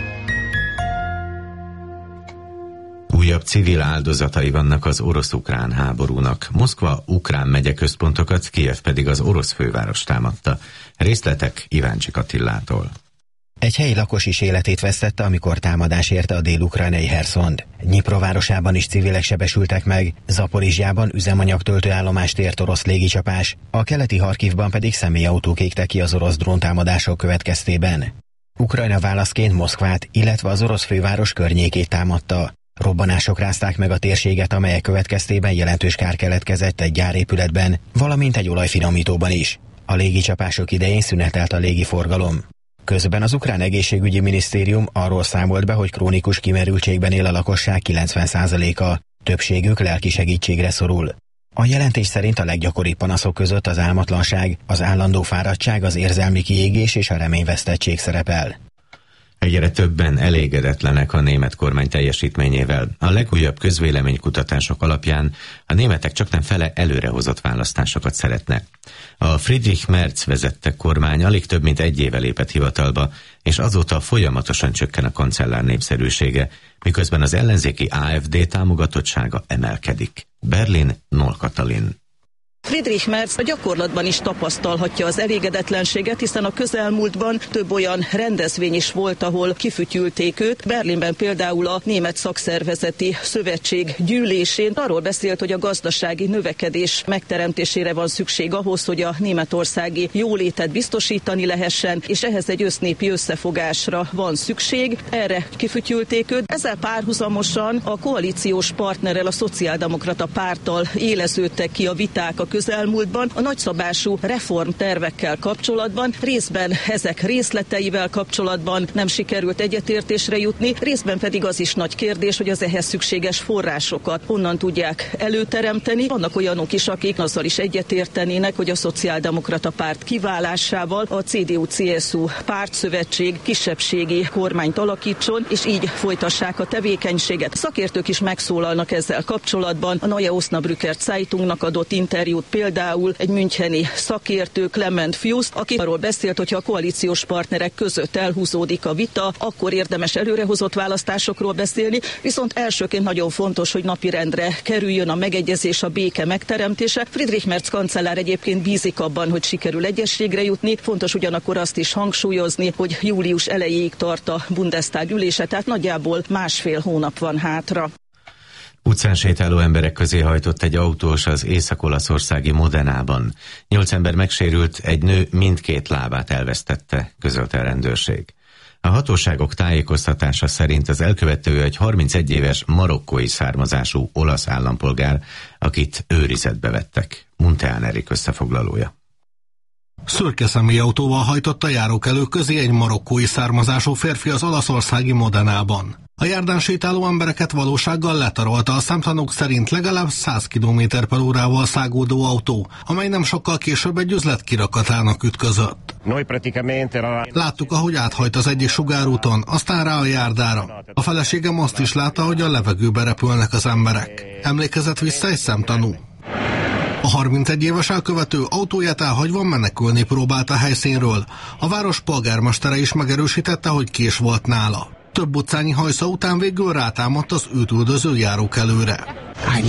Újabb civil áldozatai vannak az orosz-ukrán háborúnak. Moszkva ukrán megyeközpontokat, Kijev pedig az orosz főváros támadta. Részletek Iváncsik Attillától. Egy helyi lakos is életét vesztette, amikor támadás érte a dél-ukrajnai Herszont. Dnyipro városában is civilek sebesültek meg, Zaporizsjában üzemanyagtöltőállomást ért orosz légicsapás, a keleti Harkivban pedig személyautók égtek ki az orosz dróntámadások következtében. Ukrajna válaszként Moszkvát, illetve az orosz főváros környékét támadta. Robbanások rázták meg a térséget, amelyek következtében jelentős kár keletkezett egy gyárépületben, valamint egy olajfinomítóban is. A légicsapások idején szünetelt a légiforgalom. Közben az ukrán egészségügyi minisztérium arról számolt be, hogy krónikus kimerültségben él a lakosság 90%-a, többségük lelki segítségre szorul. A jelentés szerint a leggyakoribb panaszok között az álmatlanság, az állandó fáradtság, az érzelmi kiégés és a reményvesztettség szerepel. Egyre többen elégedetlenek a német kormány teljesítményével. A legújabb közvéleménykutatások alapján a németek csaknem fele előrehozott választásokat szeretne. A Friedrich Merz vezette kormány alig több mint egy éve lépett hivatalba, és azóta folyamatosan csökken a kancellár népszerűsége, miközben az ellenzéki AfD támogatottsága emelkedik. Berlin, Noll Katalin. Friedrich Merz a gyakorlatban is tapasztalhatja az elégedetlenséget, hiszen a közelmúltban több olyan rendezvény is volt, ahol kifütyülték őt. Berlinben például a Német Szakszervezeti Szövetség gyűlésén arról beszélt, hogy a gazdasági növekedés megteremtésére van szükség ahhoz, hogy a németországi jólétet biztosítani lehessen, és ehhez egy össznépi összefogásra van szükség. Erre kifütyülték őt. Ezzel párhuzamosan a koalíciós partnerrel, a Szociáldemokrata Párttal éleződtek ki a viták a közelmúltban a nagyszabású reformtervekkel kapcsolatban, részben ezek részleteivel kapcsolatban nem sikerült egyetértésre jutni, részben pedig az is nagy kérdés, hogy az ehhez szükséges forrásokat honnan tudják előteremteni. Vannak olyanok is, akik azzal is egyetértenének, hogy a Szociáldemokrata Párt kiválásával a CDU-CSU pártszövetség kisebbségi kormányt alakítson, és így folytassák a tevékenységet. Szakértők is megszólalnak ezzel kapcsolatban. A Neue Osnabrücker Zeitungnak adott interjút például egy müncheni szakértő Clement Fust, aki arról beszélt, hogy ha a koalíciós partnerek között elhúzódik a vita, akkor érdemes előrehozott választásokról beszélni, viszont elsőként nagyon fontos, hogy napirendre kerüljön a megegyezés, a béke megteremtése. Friedrich Merz kancellár egyébként bízik abban, hogy sikerül egyességre jutni. Fontos ugyanakkor azt is hangsúlyozni, hogy július elejéig tart a Bundestag ülése, tehát nagyjából 1,5 hónap van hátra. Utcán sétáló emberek közé hajtott egy autós az észak-olaszországi Modenában. 8 ember megsérült, egy nő mindkét lábát elvesztette, közölte a rendőrség. A hatóságok tájékoztatása szerint az elkövető egy 31 éves marokkói származású olasz állampolgár, akit őrizetbe vettek. Munteán Erik összefoglalója. Szürke személyautóval hajtott a járókelő közé egy marokkói származású férfi az olaszországi Modenában. A járdán sétáló embereket valósággal letarolta a szemtanúk szerint legalább 100 km/órával szágódó autó, amely nem sokkal később egy üzlet kirakatának ütközött. Láttuk, ahogy áthajt az egyik sugárúton, aztán rá a járdára. A feleségem azt is látta, hogy a levegőbe repülnek az emberek. Emlékezett vissza egy szemtanú. A 31 éves elkövető autóját elhagyva menekülni próbált a helyszínről. A város polgármestere is megerősítette, hogy kés volt nála. Több utcányi hajsza után végül rátámadt az őt üldöző járókelőre.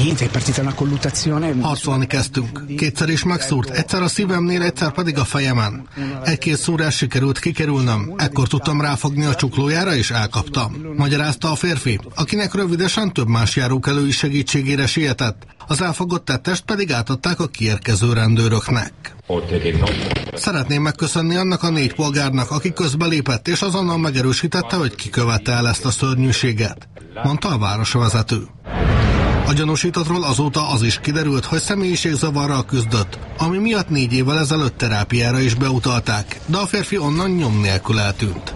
Harcolni kezdtünk. Kétszer is megszúrt, egyszer a szívemnél, egyszer pedig a fejemen. Egy-két szúrás sikerült kikerülnöm, ekkor tudtam ráfogni a csuklójára és elkaptam. Magyarázta a férfi, akinek rövidesen több más járókelő is segítségére sietett. Az elfogott tettest pedig átadták a kiérkező rendőröknek. Szeretném megköszönni annak a 4 polgárnak, aki közbelépett, és azonnal megerősítette, hogy ki követte el ezt a szörnyűséget, mondta a városvezető. A gyanúsítottról azóta az is kiderült, hogy személyiségzavarral küzdött, ami miatt 4 évvel ezelőtt terápiára is beutalták, de a férfi onnan nyom nélkül eltűnt.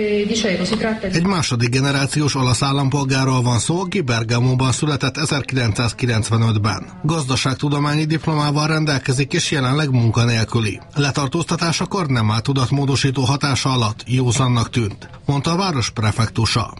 Egy második generációs olasz állampolgárról van szó, aki Bergamóban született 1995-ben. Gazdaságtudományi diplomával rendelkezik és jelenleg munkanélküli. Letartóztatásakor nem áll tudatmódosító hatása alatt, józannak tűnt, mondta a város prefektusa.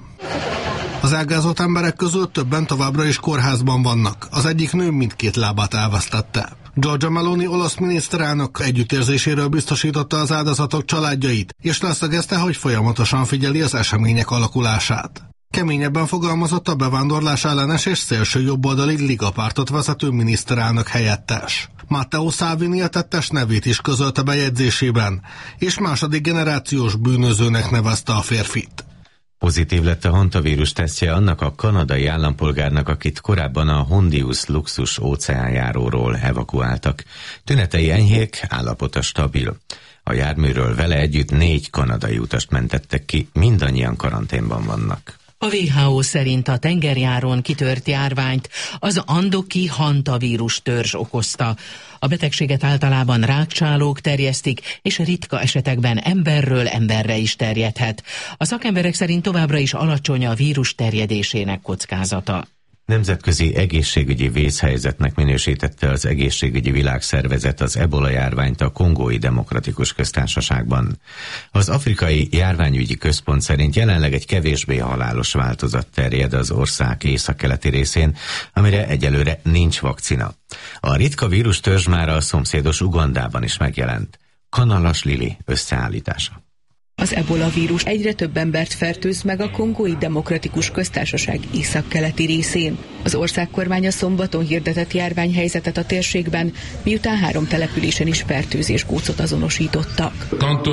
Az elgázott emberek közül többen továbbra is kórházban vannak. Az egyik nő mindkét lábát elvesztette. Giorgia Meloni olasz miniszterelnök együttérzéséről biztosította az áldozatok családjait, és leszögezte, hogy folyamatosan figyeli az események alakulását. Keményebben fogalmazott a bevándorlás ellenes és szélső jobboldali ligapártot vezető miniszterelnök helyettes. Matteo Salvini a tettes nevét is közölte bejegyzésében, és második generációs bűnözőnek nevezte a férfit. Pozitív lett a hantavírus tesztje annak a kanadai állampolgárnak, akit korábban a Hondius luxus óceánjáróról evakuáltak. Tünetei enyhék, állapota stabil. A járműről vele együtt 4 kanadai utast mentettek ki, mindannyian karanténban vannak. A WHO szerint a tengerjáron kitört járványt az andoki hantavírus törzs okozta. A betegséget általában rákcsálók terjesztik, és ritka esetekben emberről emberre is terjedhet. A szakemberek szerint továbbra is alacsony a vírus terjedésének kockázata. Nemzetközi egészségügyi vészhelyzetnek minősítette az Egészségügyi Világszervezet az ebola járványt a Kongói Demokratikus Köztársaságban. Az Afrikai Járványügyi Központ szerint jelenleg egy kevésbé halálos változat terjed az ország északkeleti részén, amire egyelőre nincs vakcina. A ritka vírustörzs már a szomszédos Ugandában is megjelent. Kanalas Lili összeállítása. Az ebola vírus egyre több embert fertőz meg a Kongói Demokratikus Köztársaság északkeleti részén. Az ország kormánya szombaton hirdetett járványhelyzetet a térségben, miután 3 településen is fertőzésgócot azonosítottak.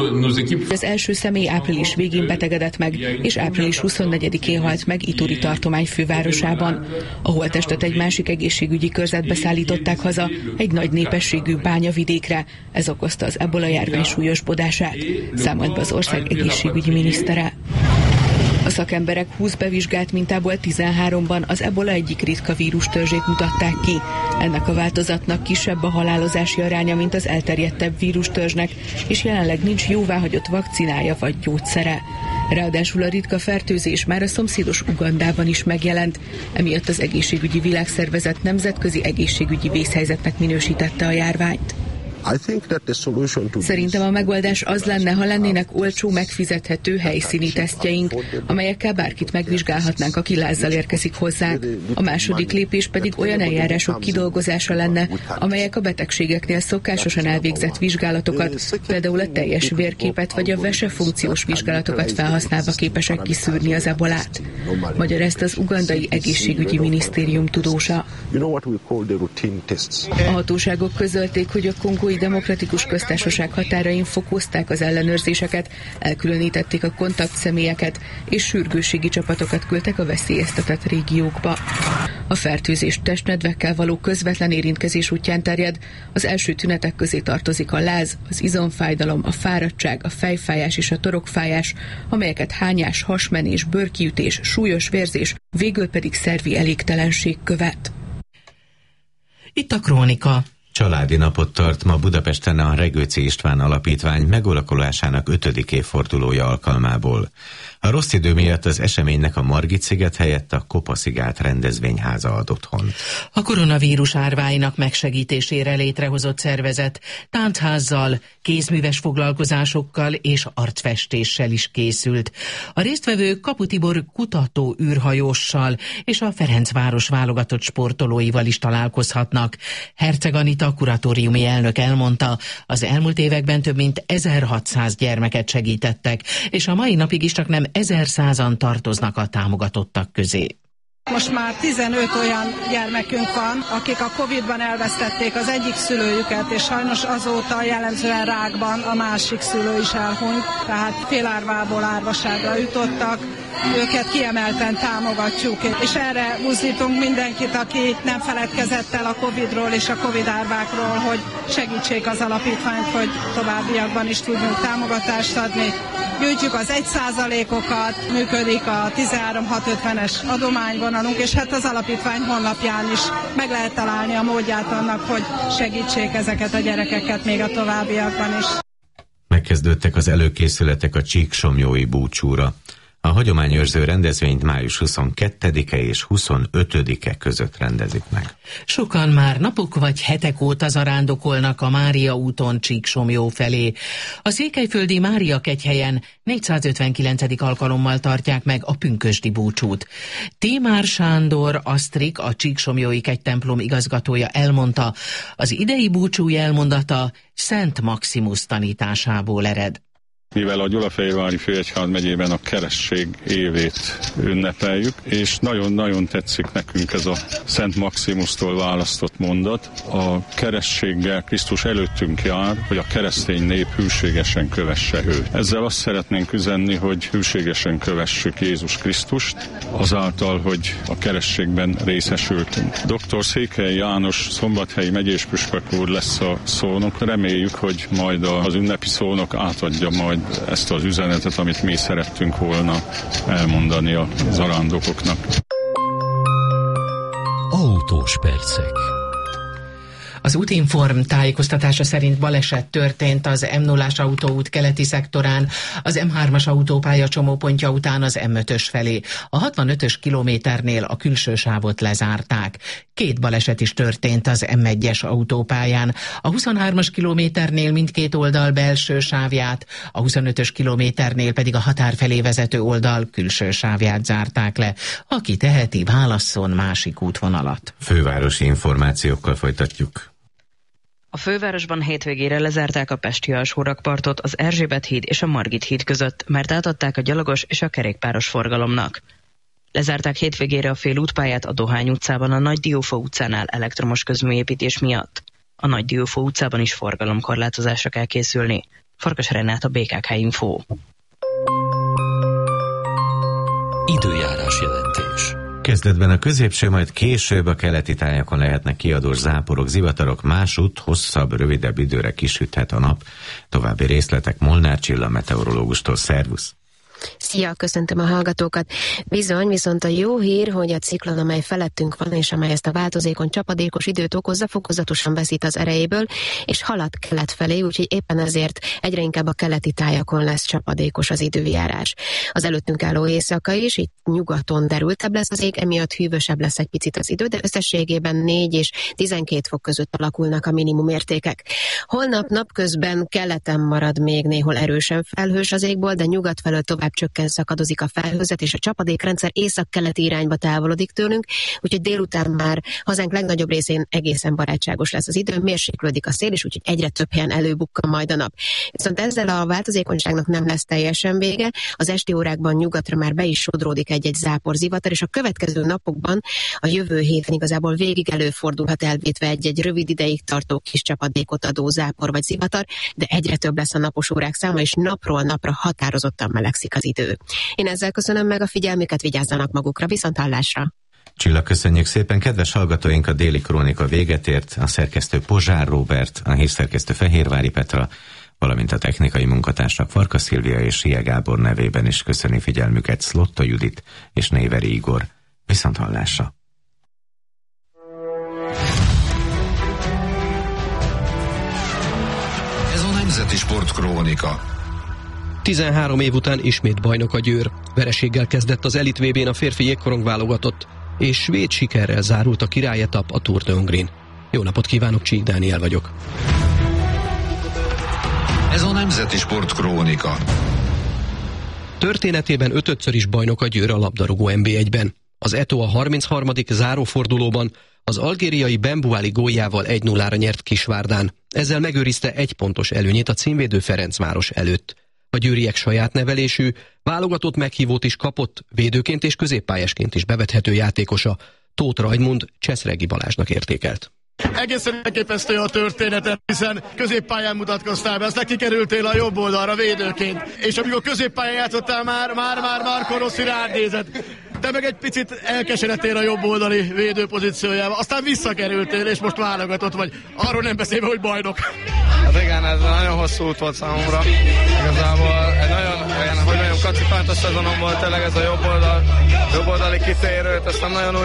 Az első személy április végén betegedett meg, és április 24-én halt meg Ituri tartomány fővárosában. A holttestet egy másik egészségügyi körzetbe szállították haza, egy nagy népességű bányavidékre. Ez okozta az ebola járvány súlyosbodását, számolt be az ország egészségügyi minisztere. A szakemberek 20 bevizsgált mintából 13-ban az ebola egyik ritka vírustörzsét mutatták ki. Ennek a változatnak kisebb a halálozási aránya, mint az elterjedtebb vírustörzsnek, és jelenleg nincs jóváhagyott vakcinája vagy gyógyszere. Ráadásul a ritka fertőzés már a szomszédos Ugandában is megjelent, emiatt az Egészségügyi Világszervezet nemzetközi egészségügyi vészhelyzetnek minősítette a járványt. Szerintem a megoldás az lenne, ha lennének olcsó, megfizethető helyszíni tesztjeink, amelyekkel bárkit megvizsgálhatnánk, aki lázzal érkezik hozzánk. A második lépés pedig olyan eljárások kidolgozása lenne, amelyek a betegségeknél szokásosan elvégzett vizsgálatokat, például a teljes vérképet vagy a vesefunkciós vizsgálatokat felhasználva képesek kiszűrni az ebolát. Magyarázta az ugandai egészségügyi minisztérium tudósa. A hatóságok közölték, hogy a Kongói Demokratikus Köztársaság határain fokozták az ellenőrzéseket, elkülönítették a kontaktszemélyeket, és sürgősségi csapatokat küldtek a veszélyeztetett régiókba. A fertőzés testnedvekkel való közvetlen érintkezés útján terjed. Az első tünetek közé tartozik a láz, az izomfájdalom, a fáradtság, a fejfájás és a torokfájás, amelyeket hányás, hasmenés, bőrkiütés, súlyos vérzés, végül pedig szervi elégtelenség követ. Itt a Krónika. Családi napot tart ma Budapesten a Regőci István Alapítvány megalakulásának 5. évfordulója alkalmából. A rossz idő miatt az eseménynek a Margit-sziget helyett a Kopa-sziget rendezvényháza ad otthont. A koronavírus árváinak megsegítésére létrehozott szervezet táncházzal, kézműves foglalkozásokkal és arcfestéssel is készült. A résztvevők Kapu Tibor kutató űrhajóssal és a Ferencváros válogatott sportolóival is találkozhatnak. Herceg Anita kuratóriumi elnök elmondta, az elmúlt években több mint 1600 gyermeket segítettek, és a mai napig is csak nem 1100-an tartoznak a támogatottak közé. Most már 15 olyan gyermekünk van, akik a Covid-ban elvesztették az egyik szülőjüket, és sajnos azóta jellemzően rákban a másik szülő is elhunyt, tehát félárvából árvaságra jutottak. Őket kiemelten támogatjuk, és erre buzdítunk mindenkit, aki nem feledkezett el a Covid-ról és a Covid árvákról, hogy segítsék az alapítványt, hogy továbbiakban is tudjunk támogatást adni. Gyűjtjük az 1%-okat, működik a 13650-es adományvonalunk, és hát az alapítvány honlapján is meg lehet találni a módját annak, hogy segítsék ezeket a gyerekeket még a továbbiakban is. Megkezdődtek az előkészületek a Csíksomlyói búcsúra. A hagyományőrző rendezvényt május 22-e és 25-e között rendezik meg. Sokan már napok vagy hetek óta zarándokolnak a Mária úton Csíksomlyó felé. A székelyföldi Mária kegyhelyen 459. alkalommal tartják meg a pünkösdi búcsút. Tímár Sándor Asztrik, a Csíksomlyói kegytemplom igazgatója elmondta, az idei búcsú jelmondata Szent Maximus tanításából ered. Mivel a Gyulafehérvári Főegyház megyében a keresztség évét ünnepeljük, és nagyon-nagyon tetszik nekünk ez a Szent Maximusztól választott mondat. A keresztséggel Krisztus előttünk jár, hogy a keresztény nép hűségesen kövesse őt. Ezzel azt szeretnénk üzenni, hogy hűségesen kövessük Jézus Krisztust, azáltal, hogy a keresztségben részesültünk. Dr. Székely János szombathelyi megyéspüspök úr lesz a szónok. Reméljük, hogy majd az ünnepi szónok átadja majd ezt az üzenetet, amit mi szerettünk volna elmondani a zarándokoknak. Autós percek. Az Útinform tájékoztatása szerint baleset történt az M0-as autóút keleti szektorán, az M3-as autópálya csomópontja után az M5-ös felé. A 65-ös kilométernél a külső sávot lezárták. 2 baleset is történt az M1-es autópályán. A 23-as kilométernél mindkét oldal belső sávját, a 25-ös kilométernél pedig a határ felé vezető oldal külső sávját zárták le. Aki teheti, válasszon másik útvonalat. Fővárosi információkkal folytatjuk. A fővárosban hétvégére lezárták a pesti alsórakpartot az Erzsébet híd és a Margit híd között, mert átadták a gyalogos és a kerékpáros forgalomnak. Lezárták hétvégére a félútpályát a Dohány utcában a Nagy Diófa utcánál elektromos közműépítés miatt. A Nagy Diófa utcában is forgalomkorlátozásra kell készülni. Farkas Renát, a BKK Info. Időjárás jelentés. Kezdetben a középső, majd később a keleti tájakon lehetnek kiadós záporok, zivatarok, másút hosszabb, rövidebb időre kisüthet a nap. További részletek Molnár Csilla meteorológustól. Szervusz! Szia, köszöntöm a hallgatókat. Bizony, viszont a jó hír, hogy a ciklon, amely felettünk van, és amely ezt a változékony csapadékos időt okozza, fokozatosan veszít az erejéből, és halad kelet felé, úgyhogy éppen ezért egyre inkább a keleti tájakon lesz csapadékos az időjárás. Az előttünk álló éjszaka is, itt nyugaton derültebb lesz az ég, emiatt hűvösebb lesz egy picit az idő, de összességében 4 és 12 fok között alakulnak a minimum értékek. Holnap napközben keleten marad még néhol erősen felhős az égból, de nyugat felől tovább csökken, szakadozik a felhőzet, és a csapadékrendszer észak-keleti irányba távolodik tőlünk, úgyhogy délután már hazánk legnagyobb részén egészen barátságos lesz az idő, mérséklődik a szél is, úgyhogy egyre több helyen előbukkan majd a nap. Viszont ezzel a változékonyságnak nem lesz teljesen vége, az esti órákban nyugatra már be is sodródik egy-egy zápor, zivatar, és a következő napokban, a jövő héten igazából végig előfordulhat elvétve egy-egy rövid ideig tartó kis csapadékot adó zápor vagy zivatar, de egyre több lesz a napos órák száma, és napról napra határozottan melegszik az idő. Én ezzel köszönöm meg a figyelmüket, vigyázzanak magukra, viszonthallásra! Csilla, köszönjük szépen! Kedves hallgatóink, a déli krónika véget ért, a szerkesztő Pozsár Róbert, a hírszerkesztő Fehérvári Petra, valamint a technikai munkatársak Farkas Szilvia és Sia Gábor nevében is köszöni figyelmüket Szlotta Judit és Néveri Igor. Viszonthallásra! Nemzeti Sportkrónika. 13 év után ismét bajnok a Győr. Vereséggel kezdett az Elit VB-n a férfi jégkorong válogatott, és svéd sikerrel zárult a királyetap a Tour de Hongrin. Jó napot kívánok, Csík Dániel vagyok. Ez a Nemzeti Sportkrónika. Történetében 5-ször is bajnok a Győr a labdarúgó NB1-ben. Az Eto a 33. zárófordulóban az algériai Bembouali góljával 1-0-ra nyert Kisvárdán. Ezzel megőrizte 1 pontos előnyét a címvédő Ferencváros előtt. A győriek saját nevelésű, válogatott meghívót is kapott, védőként és középpályásként is bevethető játékosa. Tóth Raimund Cseszregi Balázsnak értékelt. Egészen elképesztő a történetet, hiszen középpályán mutatkoztál be, aztán kikerültél a jobb oldalra védőként, és amikor középpályán játszottál már Marco Rossi rád nézett. Te meg egy picit elkeseredtél a jobb oldali védő pozíciójába, aztán visszakerültél, és most válogatott vagy. Arról nem beszélve, hogy bajnok. Hát igen, ez nagyon hosszú út volt számomra. Igazából egy nagyon kacifántos szezonom volt tényleg ez a jobb oldali kitérőt, ezt nem nagyon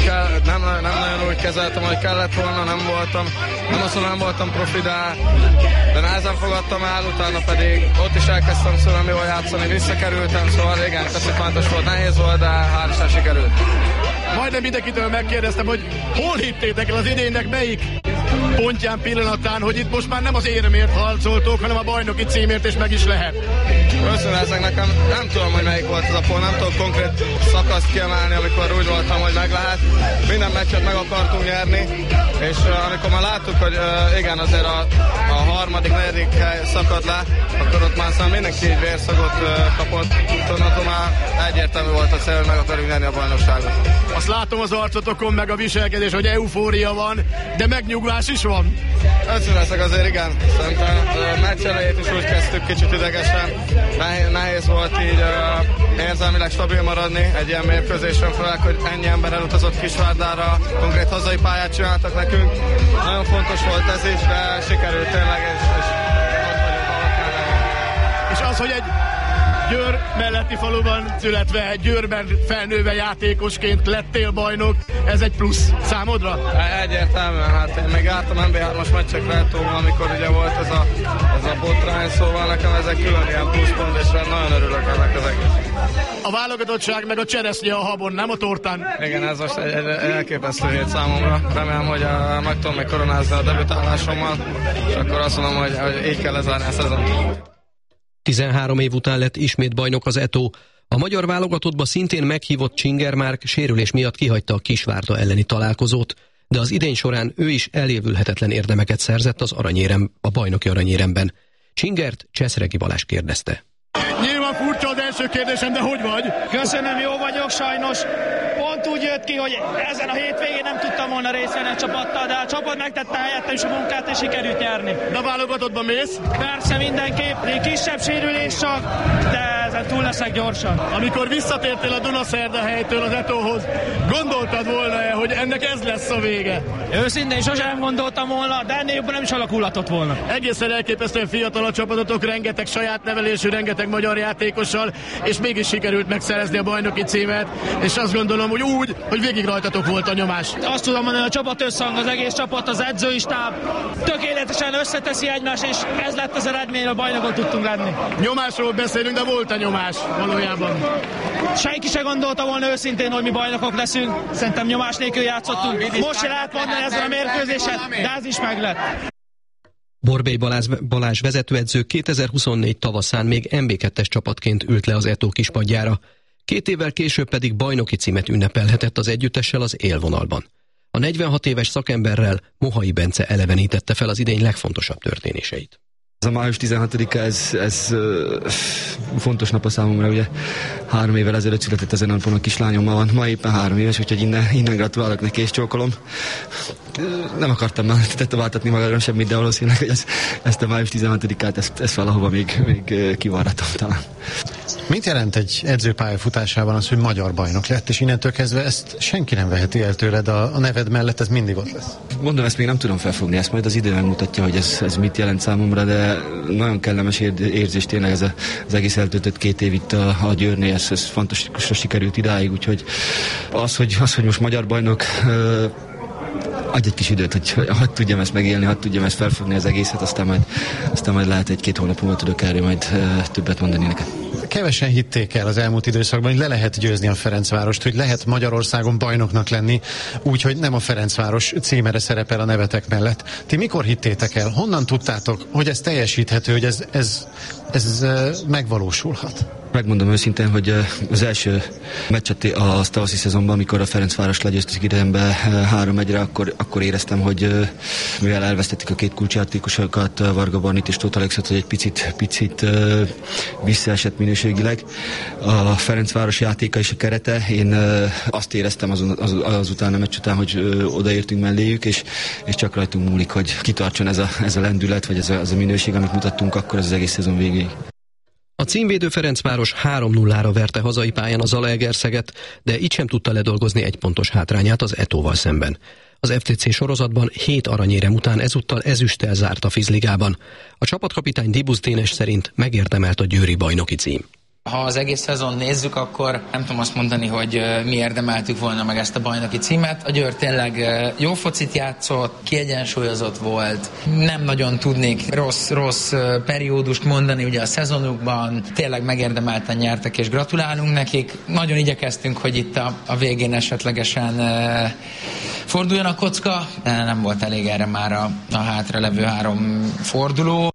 úgy kezeltem, hogy kellett volna, nem voltam profi, de nehezen fogadtam el, utána pedig ott is elkezdtem szóval jól játszani, visszakerültem, szóval igen, kacifántos volt, nehéz volt, de hál' Isten sikerült. Majdnem mindenkitől megkérdeztem, hogy hol hittétek el az idénynek melyik pontján, pillanatán, hogy itt most már nem az éremért harcoltok, hanem a bajnoki címért, és meg is lehet. Őszintén nekem nem tudom, hogy melyik volt az a pont, nem tudok konkrét szakaszt kiemelni, amikor úgy voltam, hogy meg lehet. Minden meccset meg akartunk nyerni, és amikor már láttuk, hogy igen, azért a harmadik, negyedik hely szakad le, akkor ott már szóval mindenki így vérszagot kapott. Tudnatom, már egyértelmű volt a cél, hogy meg akarjuk nyerni a bajnokságot. Azt látom az arcotokon, meg a viselkedés, hogy eufória van, de megnyugvás is van. Összüleszek azért, igen. Szerintem a meccs elejét is úgy kezdtük kicsit idegesen. Nehéz volt így érzelmileg stabil maradni egy ilyen mérkőzésen, főleg, hogy ennyi ember elutazott Kisvárdára, konkrét hazai pályát csináltak nekünk. Nagyon fontos volt ez is, de sikerült tényleg, és az, hogy egy Győr melletti faluban születve, Győrben felnőve játékosként lettél bajnok, ez egy plusz számodra? Egyértelműen, hát én még álltam NB3-as meccsekre Etóban, amikor ugye volt ez a botrány, szóval nekem ez egy külön ilyen pluszpont, és nagyon örülök ennek az egész. A válogatottság meg a cseresznye a habon, nem a tortán? Igen, ez most egy elképesztő hét számomra. Remélem, hogy meg tudom még koronázni a debütálásommal, és akkor azt mondom, hogy így kell lezárni a szezont. 13 év után lett ismét bajnok az Eto. A magyar válogatottba szintén meghívott Csingermárk sérülés miatt kihagyta a Kisvárda elleni találkozót, de az idény során ő is elévülhetetlen érdemeket szerzett a bajnoki aranyéremben. Csingert Cseszregi Balázs kérdezte. Nyilván furcsa az első kérdésem, de hogy vagy? Köszönöm, jó vagyok, sajnos. Pont úgy jött ki, hogy ezen a hétvégén nem tudtam volna részt venni a csapattal, de a csapat megtette helyettem is a munkát, és sikerült nyerni. De a válogatottban mész? Persze, mindenképp. Kisebb sérülés csak, de ezen túl leszek gyorsan. Amikor visszatértél a Dunaszerdahelytől az Etóhoz, gondoltad volna-e, hogy ennek ez lesz a vége? Őszintén sosem gondoltam volna, de ennél jobban nem is alakulhatott volna. Egészen elképesztően fiatal a csapatotok, rengeteg saját nevelésű, rengeteg magyar játékossal, és mégis sikerült megszerezni a bajnoki címet, és azt gondolom, hogy úgy, hogy végig rajtatok volt a nyomás. Azt tudom mondani, a csapat összhang, az egész csapat, az edzői stáb tökéletesen összeteszi egymást, és ez lett az eredmény, a bajnokot tudtunk lenni. Nyomásról beszélünk, de volt a nyomás valójában. Senki se gondolta volna őszintén, hogy mi bajnokok leszünk. Szerintem nyomás nélkül játszottunk. Most se lehet mondani ezen a mérkőzésen, de ez is meg lett. Borbély Balázs vezetőedző 2024 tavaszán még MB2-es csapatként ült le az Eto kispadjára. 2 évvel később pedig bajnoki címet ünnepelhetett az együttessel az élvonalban. A 46 éves szakemberrel Mohai Bence elevenítette fel az idény legfontosabb történéseit. Ez a május 16-a, ez fontos nap a számomra, ugye 3 évvel ezelőtt született ezen a napon a kislányommal van, ma éppen 3 éves, úgyhogy innen gratulálok neki és csókolom. Nem akartam már tetováltatni magamra semmit, de valószínűleg, hogy ezt a május 16-át, ezt valahova még kivarratom talán. Mit jelent egy edzőpályafutásában az, hogy magyar bajnok lett, és innentől kezdve ezt senki nem veheti el tőled, a neved mellett ez mindig ott lesz? Mondom, ezt még nem tudom felfogni, ezt majd az idő megmutatja, hogy ez mit jelent számomra, de nagyon kellemes érzés tényleg ez az egész eltöltött 2 év itt a Győrnél, ez fantasztikusan sikerült idáig, úgyhogy az, hogy most magyar bajnok adj egy kis időt, hogy hadd tudjam ezt megélni, hadd tudjam ezt felfogni az egészet, aztán majd lehet egy-két hónap múlva tudok erről majd többet mondani neked. Kevesen hitték el az elmúlt időszakban, hogy le lehet győzni a Ferencvárost, hogy lehet Magyarországon bajnoknak lenni, úgyhogy nem a Ferencváros címere szerepel a nevetek mellett. Ti mikor hittétek el? Honnan tudtátok, hogy ez teljesíthető, hogy ez megvalósulhat? Megmondom őszintén, hogy az első meccset a tavaszi szezonban, amikor a Ferencváros legyőztük idegenbe 3-1-re, akkor éreztem, hogy mivel elvesztettük a két kulcsjátékosokat, Varga Barnit és Tóth Alexot, hogy egy picit visszaesett minőségileg. A Ferencváros játéka és a kerete, én azt éreztem azután a meccs után, hogy odaértünk melléjük, és csak rajtunk múlik, hogy kitartson ez a lendület, vagy ez a minőség, amit mutattunk akkor az egész szezon végéig. A címvédő Ferencváros 3-0-ra verte hazai pályán a Zalaegerszeget, de így sem tudta ledolgozni egy pontos hátrányát az Etóval szemben. Az FTC sorozatban 7 aranyérem után ezúttal ezüsttel zárt a Fizligában. A csapatkapitány Dibusz Dénes szerint megérdemelt a győri bajnoki cím. Ha az egész szezon nézzük, akkor nem tudom azt mondani, hogy mi érdemeltük volna meg ezt a bajnoki címet. A Győr tényleg jó focit játszott, kiegyensúlyozott volt. Nem nagyon tudnék rossz periódust mondani ugye a szezonukban. Tényleg megérdemelten nyertek, és gratulálunk nekik. Nagyon igyekeztünk, hogy itt a végén esetlegesen forduljon a kocka, de nem volt elég erre már a hátralevő 3 forduló.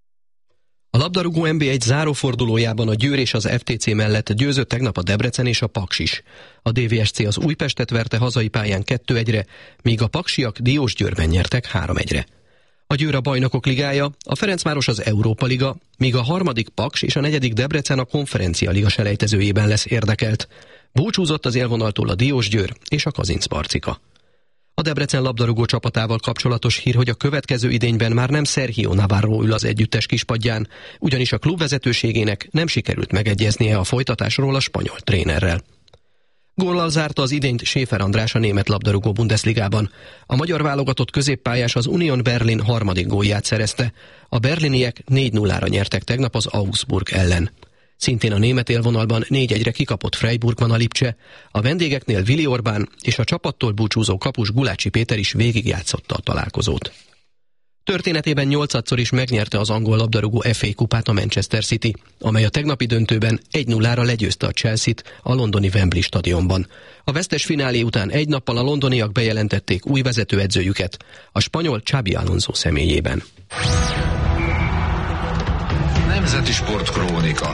A labdarúgó NB1 zárófordulójában a Győr és az FTC mellett győzött tegnap a Debrecen és a Paks is. A DVSC az Újpestet verte hazai pályán 2-1-re, míg a paksiak Diósgyőrben nyertek 3-1-re. A Győr a Bajnokok Ligája, a Ferencváros az Európa Liga, míg a 3. Paks és a 4. Debrecen a Konferencia Liga selejtezőjében lesz érdekelt. Búcsúzott az élvonaltól a Diósgyőr és a Kazincbarcika. A Debrecen labdarúgó csapatával kapcsolatos hír, hogy a következő idényben már nem Sergio Navarro ül az együttes kispadján, ugyanis a klub vezetőségének nem sikerült megegyeznie a folytatásról a spanyol trénerrel. Góllal zárta az idényt Schäfer András a német labdarúgó Bundesligában. A magyar válogatott középpályás az Union Berlin 3. gólját szerezte. A berliniek 4-0-ra nyertek tegnap az Augsburg ellen. Szintén a német élvonalban 4-1-re kikapott Freiburgban a Lipcse, a vendégeknél Vili Orbán és a csapattól búcsúzó kapus Gulácsi Péter is végigjátszotta a találkozót. Történetében 8-szor is megnyerte az angol labdarúgó FA kupát a Manchester City, amely a tegnapi döntőben 1-0-ra legyőzte a Chelsea-t a londoni Wembley stadionban. A vesztes finálé után egy nappal a londoniak bejelentették új vezetőedzőjüket, a spanyol Xabi Alonso személyében. Nemzeti Sportkrónika.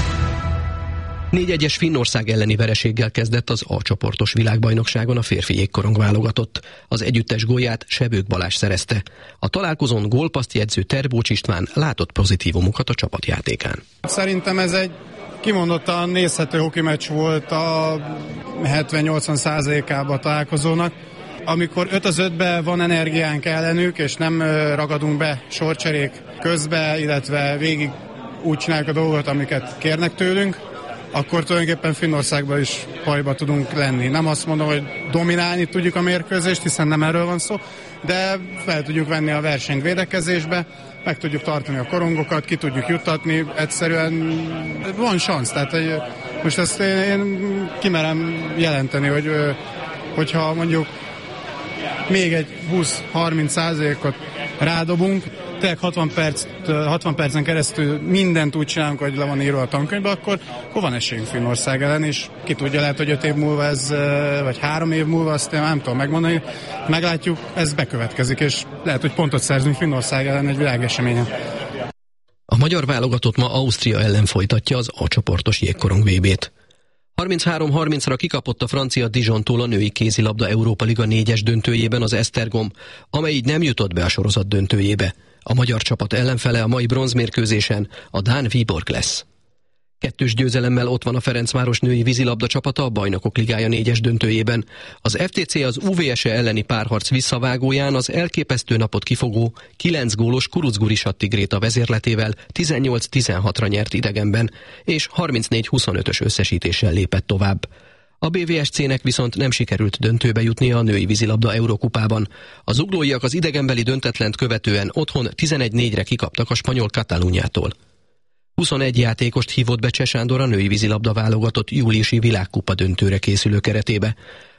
4-1-es Finnország elleni vereséggel kezdett az A csoportos világbajnokságon a férfi jégkorong válogatott. Az együttes gólját Sebők Balázs szerezte. A találkozón gólpaszt jegyző Terbócs István látott pozitívumokat a csapatjátékán. Szerintem ez egy kimondottan nézhető hoki meccs volt a 70-80%-ában a találkozónak. Amikor 5-5-ben van energiánk ellenük, és nem ragadunk be sorcserék közbe, illetve végig úgy csináljuk a dolgot, amiket kérnek tőlünk, akkor tulajdonképpen Finnországban is bajba tudunk lenni. Nem azt mondom, hogy dominálni tudjuk a mérkőzést, hiszen nem erről van szó, de fel tudjuk venni a versenyt védekezésbe, meg tudjuk tartani a korongokat, ki tudjuk juttatni, egyszerűen van szansz. Tehát most ezt én kimerem jelenteni, hogyha mondjuk még egy 20-30%-ot rádobunk, tényleg 60 percen keresztül mindent úgy csinálunk, hogy le van írva a tankönyvbe, akkor van esélyünk Finnország ellen, és ki tudja, lehet, hogy 5 év múlva ez, vagy 3 év múlva, azt én nem tudom megmondani, meglátjuk, ez bekövetkezik, és lehet, hogy pontot szerzünk Finnország ellen egy világeseményen. A magyar válogatott ma Ausztria ellen folytatja az A csoportos jégkorong VB-t. 33-30-ra kikapott a francia Dijontól a női kézilabda Európa Liga 4-es döntőjében az Esztergom, amely így nem jutott be a sorozat döntőjébe. A magyar csapat ellenfele a mai bronzmérkőzésen a dán Viborg lesz. 2-2 győzelemmel ott van a Ferencváros női vízilabda csapata a Bajnokok Ligája 4-es döntőjében. Az FTC az UVS-e elleni párharc visszavágóján az elképesztő napot kifogó 9 gólos Kuruczgurisat Tigréta vezérletével 18-16-ra nyert idegenben, és 34-25-ös összesítéssel lépett tovább. A BVSC-nek viszont nem sikerült döntőbe jutnia a női vízilabda Eurokupában. Az zuglóiak az idegenbeli döntetlent követően otthon 11-4-re kikaptak a spanyol Katalúniától. 21 játékost hívott be Cseh Sándor a női vízilabda válogatott júliusi világkupa döntőre készülő keretébe.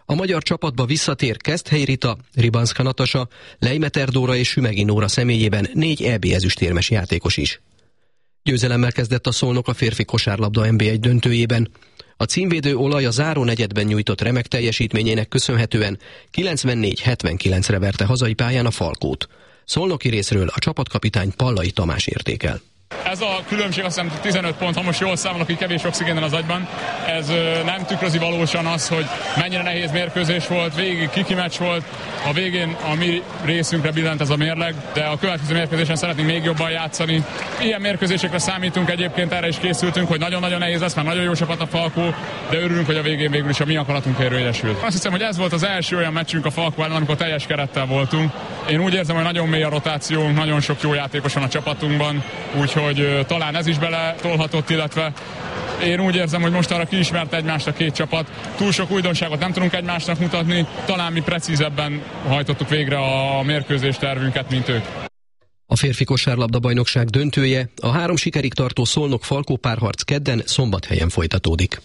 A magyar csapatba visszatér Keszthely Rita, Ribanszka Natasa, Leimeter Dóra és Sümegi Nóra személyében 4 EB ezüstérmes játékos is. Győzelemmel kezdett a Szolnok a férfi kosárlabda NB1 döntőjében. A címvédő Olaj a záró negyedben nyújtott remek teljesítményének köszönhetően 94-79-re verte hazai pályán a Falkót. Szolnoki részről a csapatkapitány Pallai Tamás értékel. Ez a különbség, azt hiszem 15 pont, ha most jól számolok, hogy kevés oxigénen az agyban. Ez nem tükrözi valósan az, hogy mennyire nehéz mérkőzés volt, végig kiki meccs volt. A végén a mi részünkre billent ez a mérleg, de a következő mérkőzésen szeretnénk még jobban játszani. Ilyen mérkőzésekre számítunk, egyébként erre is készültünk, hogy nagyon-nagyon nehéz lesz, már nagyon jó csapat a Falkó, de örülünk, hogy a végén végül is a mi akaratunk érvényesült. Azt hiszem, hogy ez volt az első olyan meccsünk a Falkó ellen, amikor teljes kerettel voltunk. Én úgy érzem, hogy nagyon mély a rotációnk, nagyon sok jó játékos van a csapatunkban, úgyhogy talán ez is bele tolhatott, illetve én úgy érzem, hogy most arra kiismerte egymást a két csapat. Túl sok újdonságot nem tudunk egymásnak mutatni, talán mi precízebben hajtottuk végre a mérkőzés tervünket, mint ők. A férfi kosárlabda bajnokság döntője, a 3 sikerig tartó Szolnok-Falkó párharc kedden Szombathelyen folytatódik.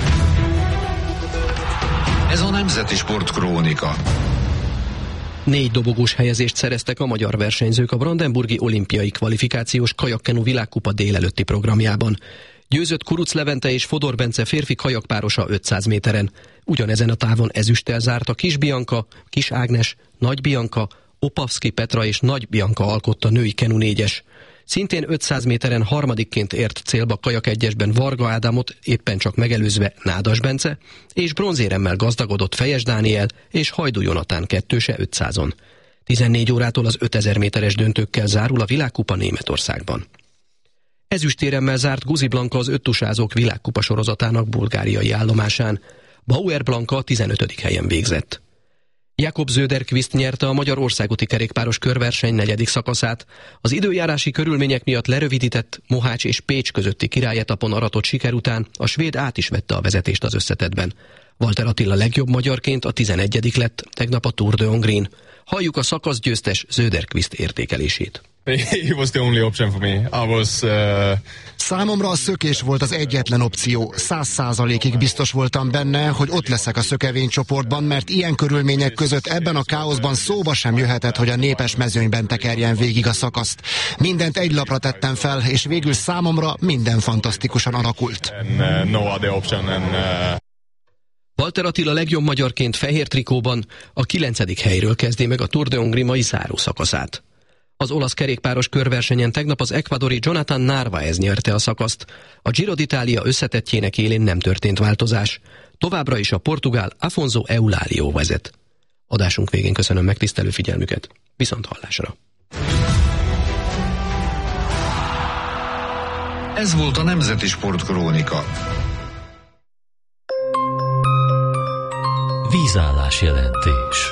Ez a Nemzeti Sport Krónika. 4 dobogós helyezést szereztek a magyar versenyzők a brandenburgi olimpiai kvalifikációs kajakkenu világkupa délelőtti programjában. Győzött Kuruc Levente és Fodor Bence férfi kajakpárosa 500 méteren. Ugyanezen a távon ezüsttel zárt a Kis Bianca, Kis Ágnes, Nagy Bianca, Opavszki Petra és Nagy Bianca alkotta női kenu 4-es. Szintén 500 méteren harmadikként ért célba kajak egyesben Varga Ádámot éppen csak megelőzve Nádas Bence, és bronzéremmel gazdagodott Fejes Dániel és Hajdú Jonatán kettőse 500-on. 14 órától az 5000 méteres döntőkkel zárul a világkupa Németországban. Ezüstéremmel zárt Guzi Blanka az öttusázók világkupa sorozatának bulgáriai állomásán. Bauer Blanka a 15. helyen végzett. Jakob Söderqvist nyerte a magyar országúti kerékpáros körverseny 4. szakaszát. Az időjárási körülmények miatt lerövidített Mohács és Pécs közötti királyetapon aratott siker után a svéd át is vette a vezetést az összetettben. Walter Attila legjobb magyarként a 11. lett tegnap a Tour de Hongrin. Halljuk a szakaszgyőztes Söderqvist értékelését. He was the only option for me. Számomra a szökés volt az egyetlen opció. 100%-ig biztos voltam benne, hogy ott leszek a szökevénycsoportban, mert ilyen körülmények között ebben a káoszban szóba sem jöhetett, hogy a népes mezőnyben tekerjen végig a szakaszt. Mindent egy lapra tettem fel, és végül számomra minden fantasztikusan alakult. Walter Attila legjobb magyarként fehér trikóban a 9. helyről kezdi meg a Tour de Hongrie mai záró szakaszát. Az olasz kerékpáros körversenyen tegnap az ekvadori Jonathan Narvaez nyerte a szakaszt. A Giro d'Italia összetettjének élén nem történt változás. Továbbra is a portugál Afonso Eulario vezet. Adásunk végén köszönöm megtisztelő figyelmüket. Viszont hallásra. Ez volt a Nemzeti Sport Krónika. Vízállás jelentés.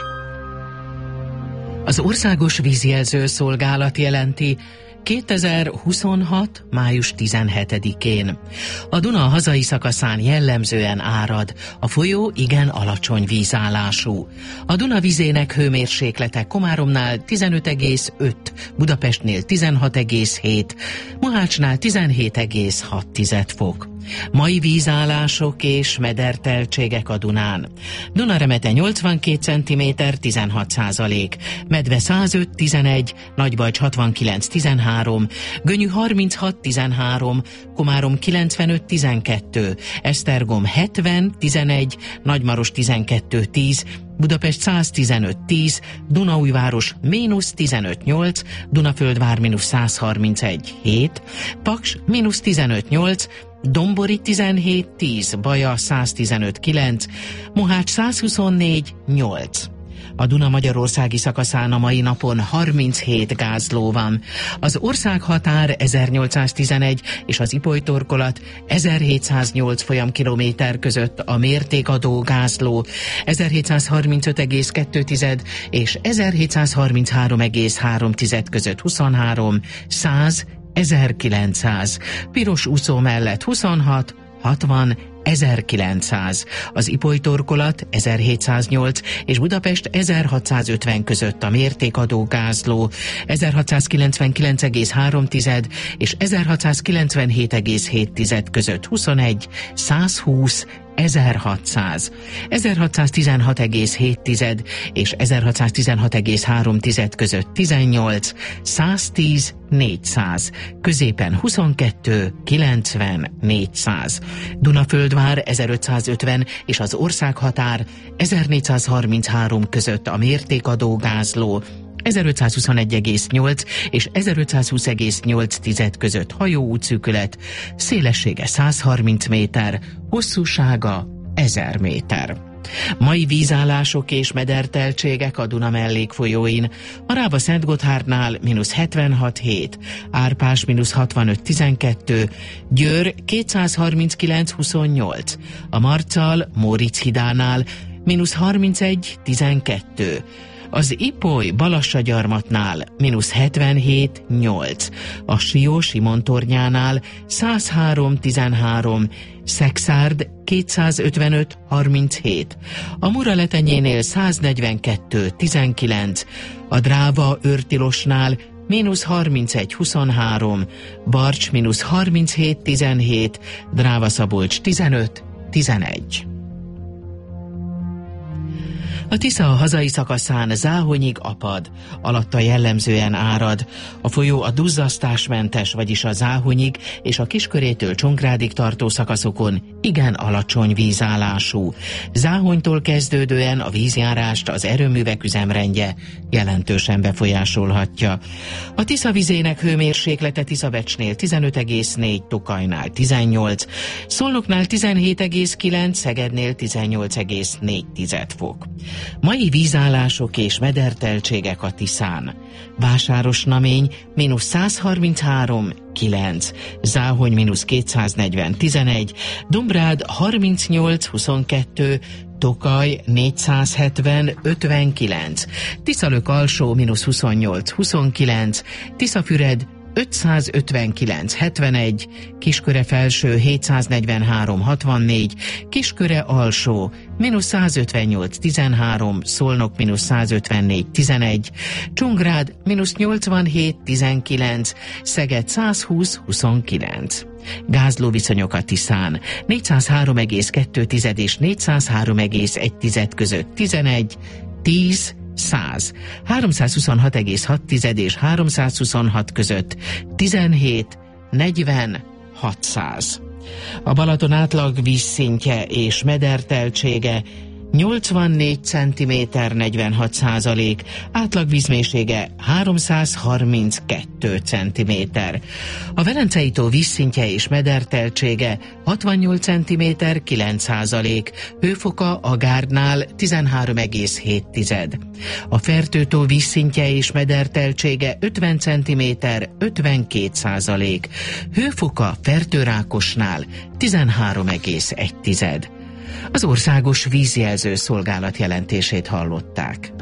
Az Országos Vízjelző Szolgálat jelenti 2026. május 17-én. A Duna hazai szakaszán jellemzően árad, a folyó igen alacsony vízállású. A Duna vizének hőmérséklete Komáromnál 15,5, Budapestnél 16,7, Mohácsnál 17,6 fok. Mai vízállások és mederteltségek a Dunán. Dunaremete 82 cm, 16%, Medve 105-11, Nagybajcs 69-13, Gönyű 36-13, Komárom 95-12, Esztergom 70-11, Nagymaros 12-10, Budapest 115-10, Dunaújváros -15-8, Dunaföldvár -131-7, Paks -15-8, Dombori 17-10, Baja 115-9, Mohács 124-8. A Duna magyarországi szakaszán a mai napon 37 gázló van. Az országhatár 1811 és az Ipoly-torkolat 1708 folyamkilométer között a mértékadó gázló 1735,2 és 1733,3 között 23, 100, 1900, piros úszó mellett 26, 60, 1900, az Ipoly-torkolat 1708 és Budapest 1650 között a mértékadó gázló 1699,3 és 1697,7 között 21, 120, 1600, 1616,7 és 1616,3 között 18, 110, 400, középen 22, 90, 400. Dunaföldvár 1550 és az országhatár 1433 között a mértékadó gázló, 1521,8 és 1520,8 között hajóútszűkület, szélessége 130 méter, hosszúsága 1000 méter. Mai vízállások és mederteltségek a Duna mellékfolyóin: a Rába-Szentgotthárnál -76,7, Árpás -65,12, Győr 239,28, a Marcal Móricz hidánál -31,12, az Ipoly Balassagyarmatnál -77,8, a Sió Simontornyánál 103,13, Szexárd 255,37, a Muraletenyénél 142,19, a Dráva Őrtilosnál -31,23, Barcs -37,17, Dráva Szabolcs 15,11. A Tisza a hazai szakaszán Záhonyig apad, alatta jellemzően árad. A folyó a duzzasztásmentes, vagyis a Záhonyig és a Kiskörétől Csongrádig tartó szakaszokon igen alacsony vízállású. Záhonytól kezdődően a vízjárást az erőművek üzemrendje jelentősen befolyásolhatja. A Tisza vizének hőmérséklete Tiszabecsnél 15,4, Tokajnál 18, Szolnoknál 17,9, Szegednél 18,4 fok. Mai vízállások és mederteltségek a Tiszán: Vásárosnamény -133,9, Záhony -240,11, Dombrád 38,22, Tokaj 470,59, Tiszalök alsó -28,29, Tiszafüred 559,71, Kisköre felső 743,64, Kisköre alsó -158,13, Szolnok -154,11, Csongrád -87,19, Szeged 120,29. Gázlóviszonyok a Tiszán: 403,2 és 403,1 között 11, 10, 100, 326,6 és 326 között 17, 40, 600. A Balaton átlag vízszintje és mederteltsége 84 cm 46%, átlag vízmélysége 332 cm. A Velencei tó vízszintje és mederteltsége 68 cm 9%, hőfoka a Gárdnál 13,7. A Fertőtó vízszintje és mederteltsége 50 cm 52%, hőfoka Fertőrákosnál 13,1. Az Országos Vízjelző Szolgálat jelentését hallották.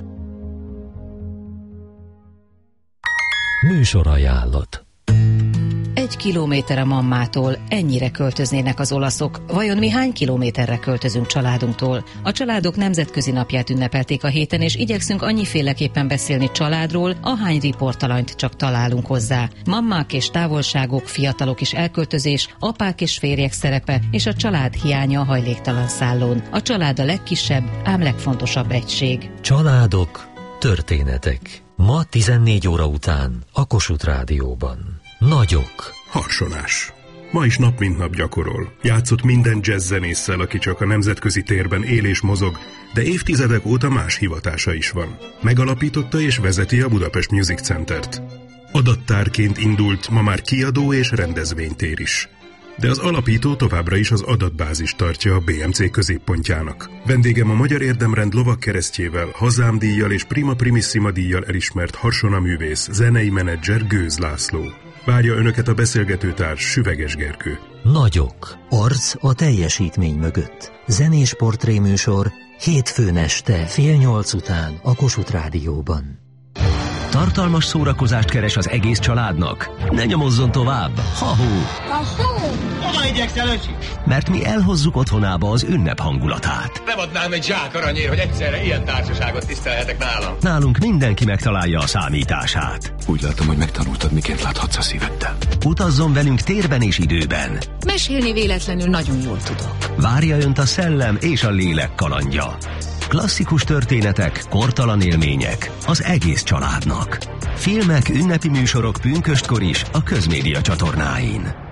Műsorajánlat. 1 kilométerre Mammától ennyire költöznének az olaszok. Vajon mi hány kilométerre költözünk családunktól? A Családok Nemzetközi Napját ünnepelték a héten, és igyekszünk annyiféleképpen beszélni családról, ahány riportalanyt csak találunk hozzá. Mammák és távolságok, fiatalok és elköltözés, apák és férjek szerepe, és a család hiánya a hajléktalan szállón. A család a legkisebb, ám legfontosabb egység. Családok, történetek. Ma 14 óra után a Kossuth Rádióban. Nagyok. Harsonás. Ma is nap mint nap gyakorol. Játszott minden jazzzenésszel, aki csak a nemzetközi térben él és mozog, de évtizedek óta más hivatása is van. Megalapította és vezeti a Budapest Music Centert. Adattárként indult, ma már kiadó és rendezvénytér is. De az alapító továbbra is az adatbázis tartja a BMC középpontjának. Vendégem a Magyar Érdemrend lovagkeresztjével, hazámdíjjal és Prima Primissima díjjal elismert harsonaművész, zenei menedzser Gőz László. Várja önöket a beszélgetőtárs Süveges Gergő. Nagyok. Arc a teljesítmény mögött. Zenés portréműsor hétfőn este 7:30 után a Kossuth Rádióban. Tartalmas szórakozást keres az egész családnak? Ne nyomozzon tovább, ha-hó! Hova igyekszel, öcsi? Mert mi elhozzuk otthonába az ünnep hangulatát. Nem adnám egy zsák aranyért, hogy egyszerre ilyen társaságot tisztelhetek nálam. Nálunk mindenki megtalálja a számítását. Úgy látom, hogy megtanultad, miként láthatsz a szíveddel. Utazzon velünk térben és időben. Mesélni véletlenül nagyon jól tudok. Várja önt a szellem és a lélek kalandja. Klasszikus történetek, kortalan élmények az egész családnak. Filmek, ünnepi műsorok pünköstkor is a Közmédia csatornáin.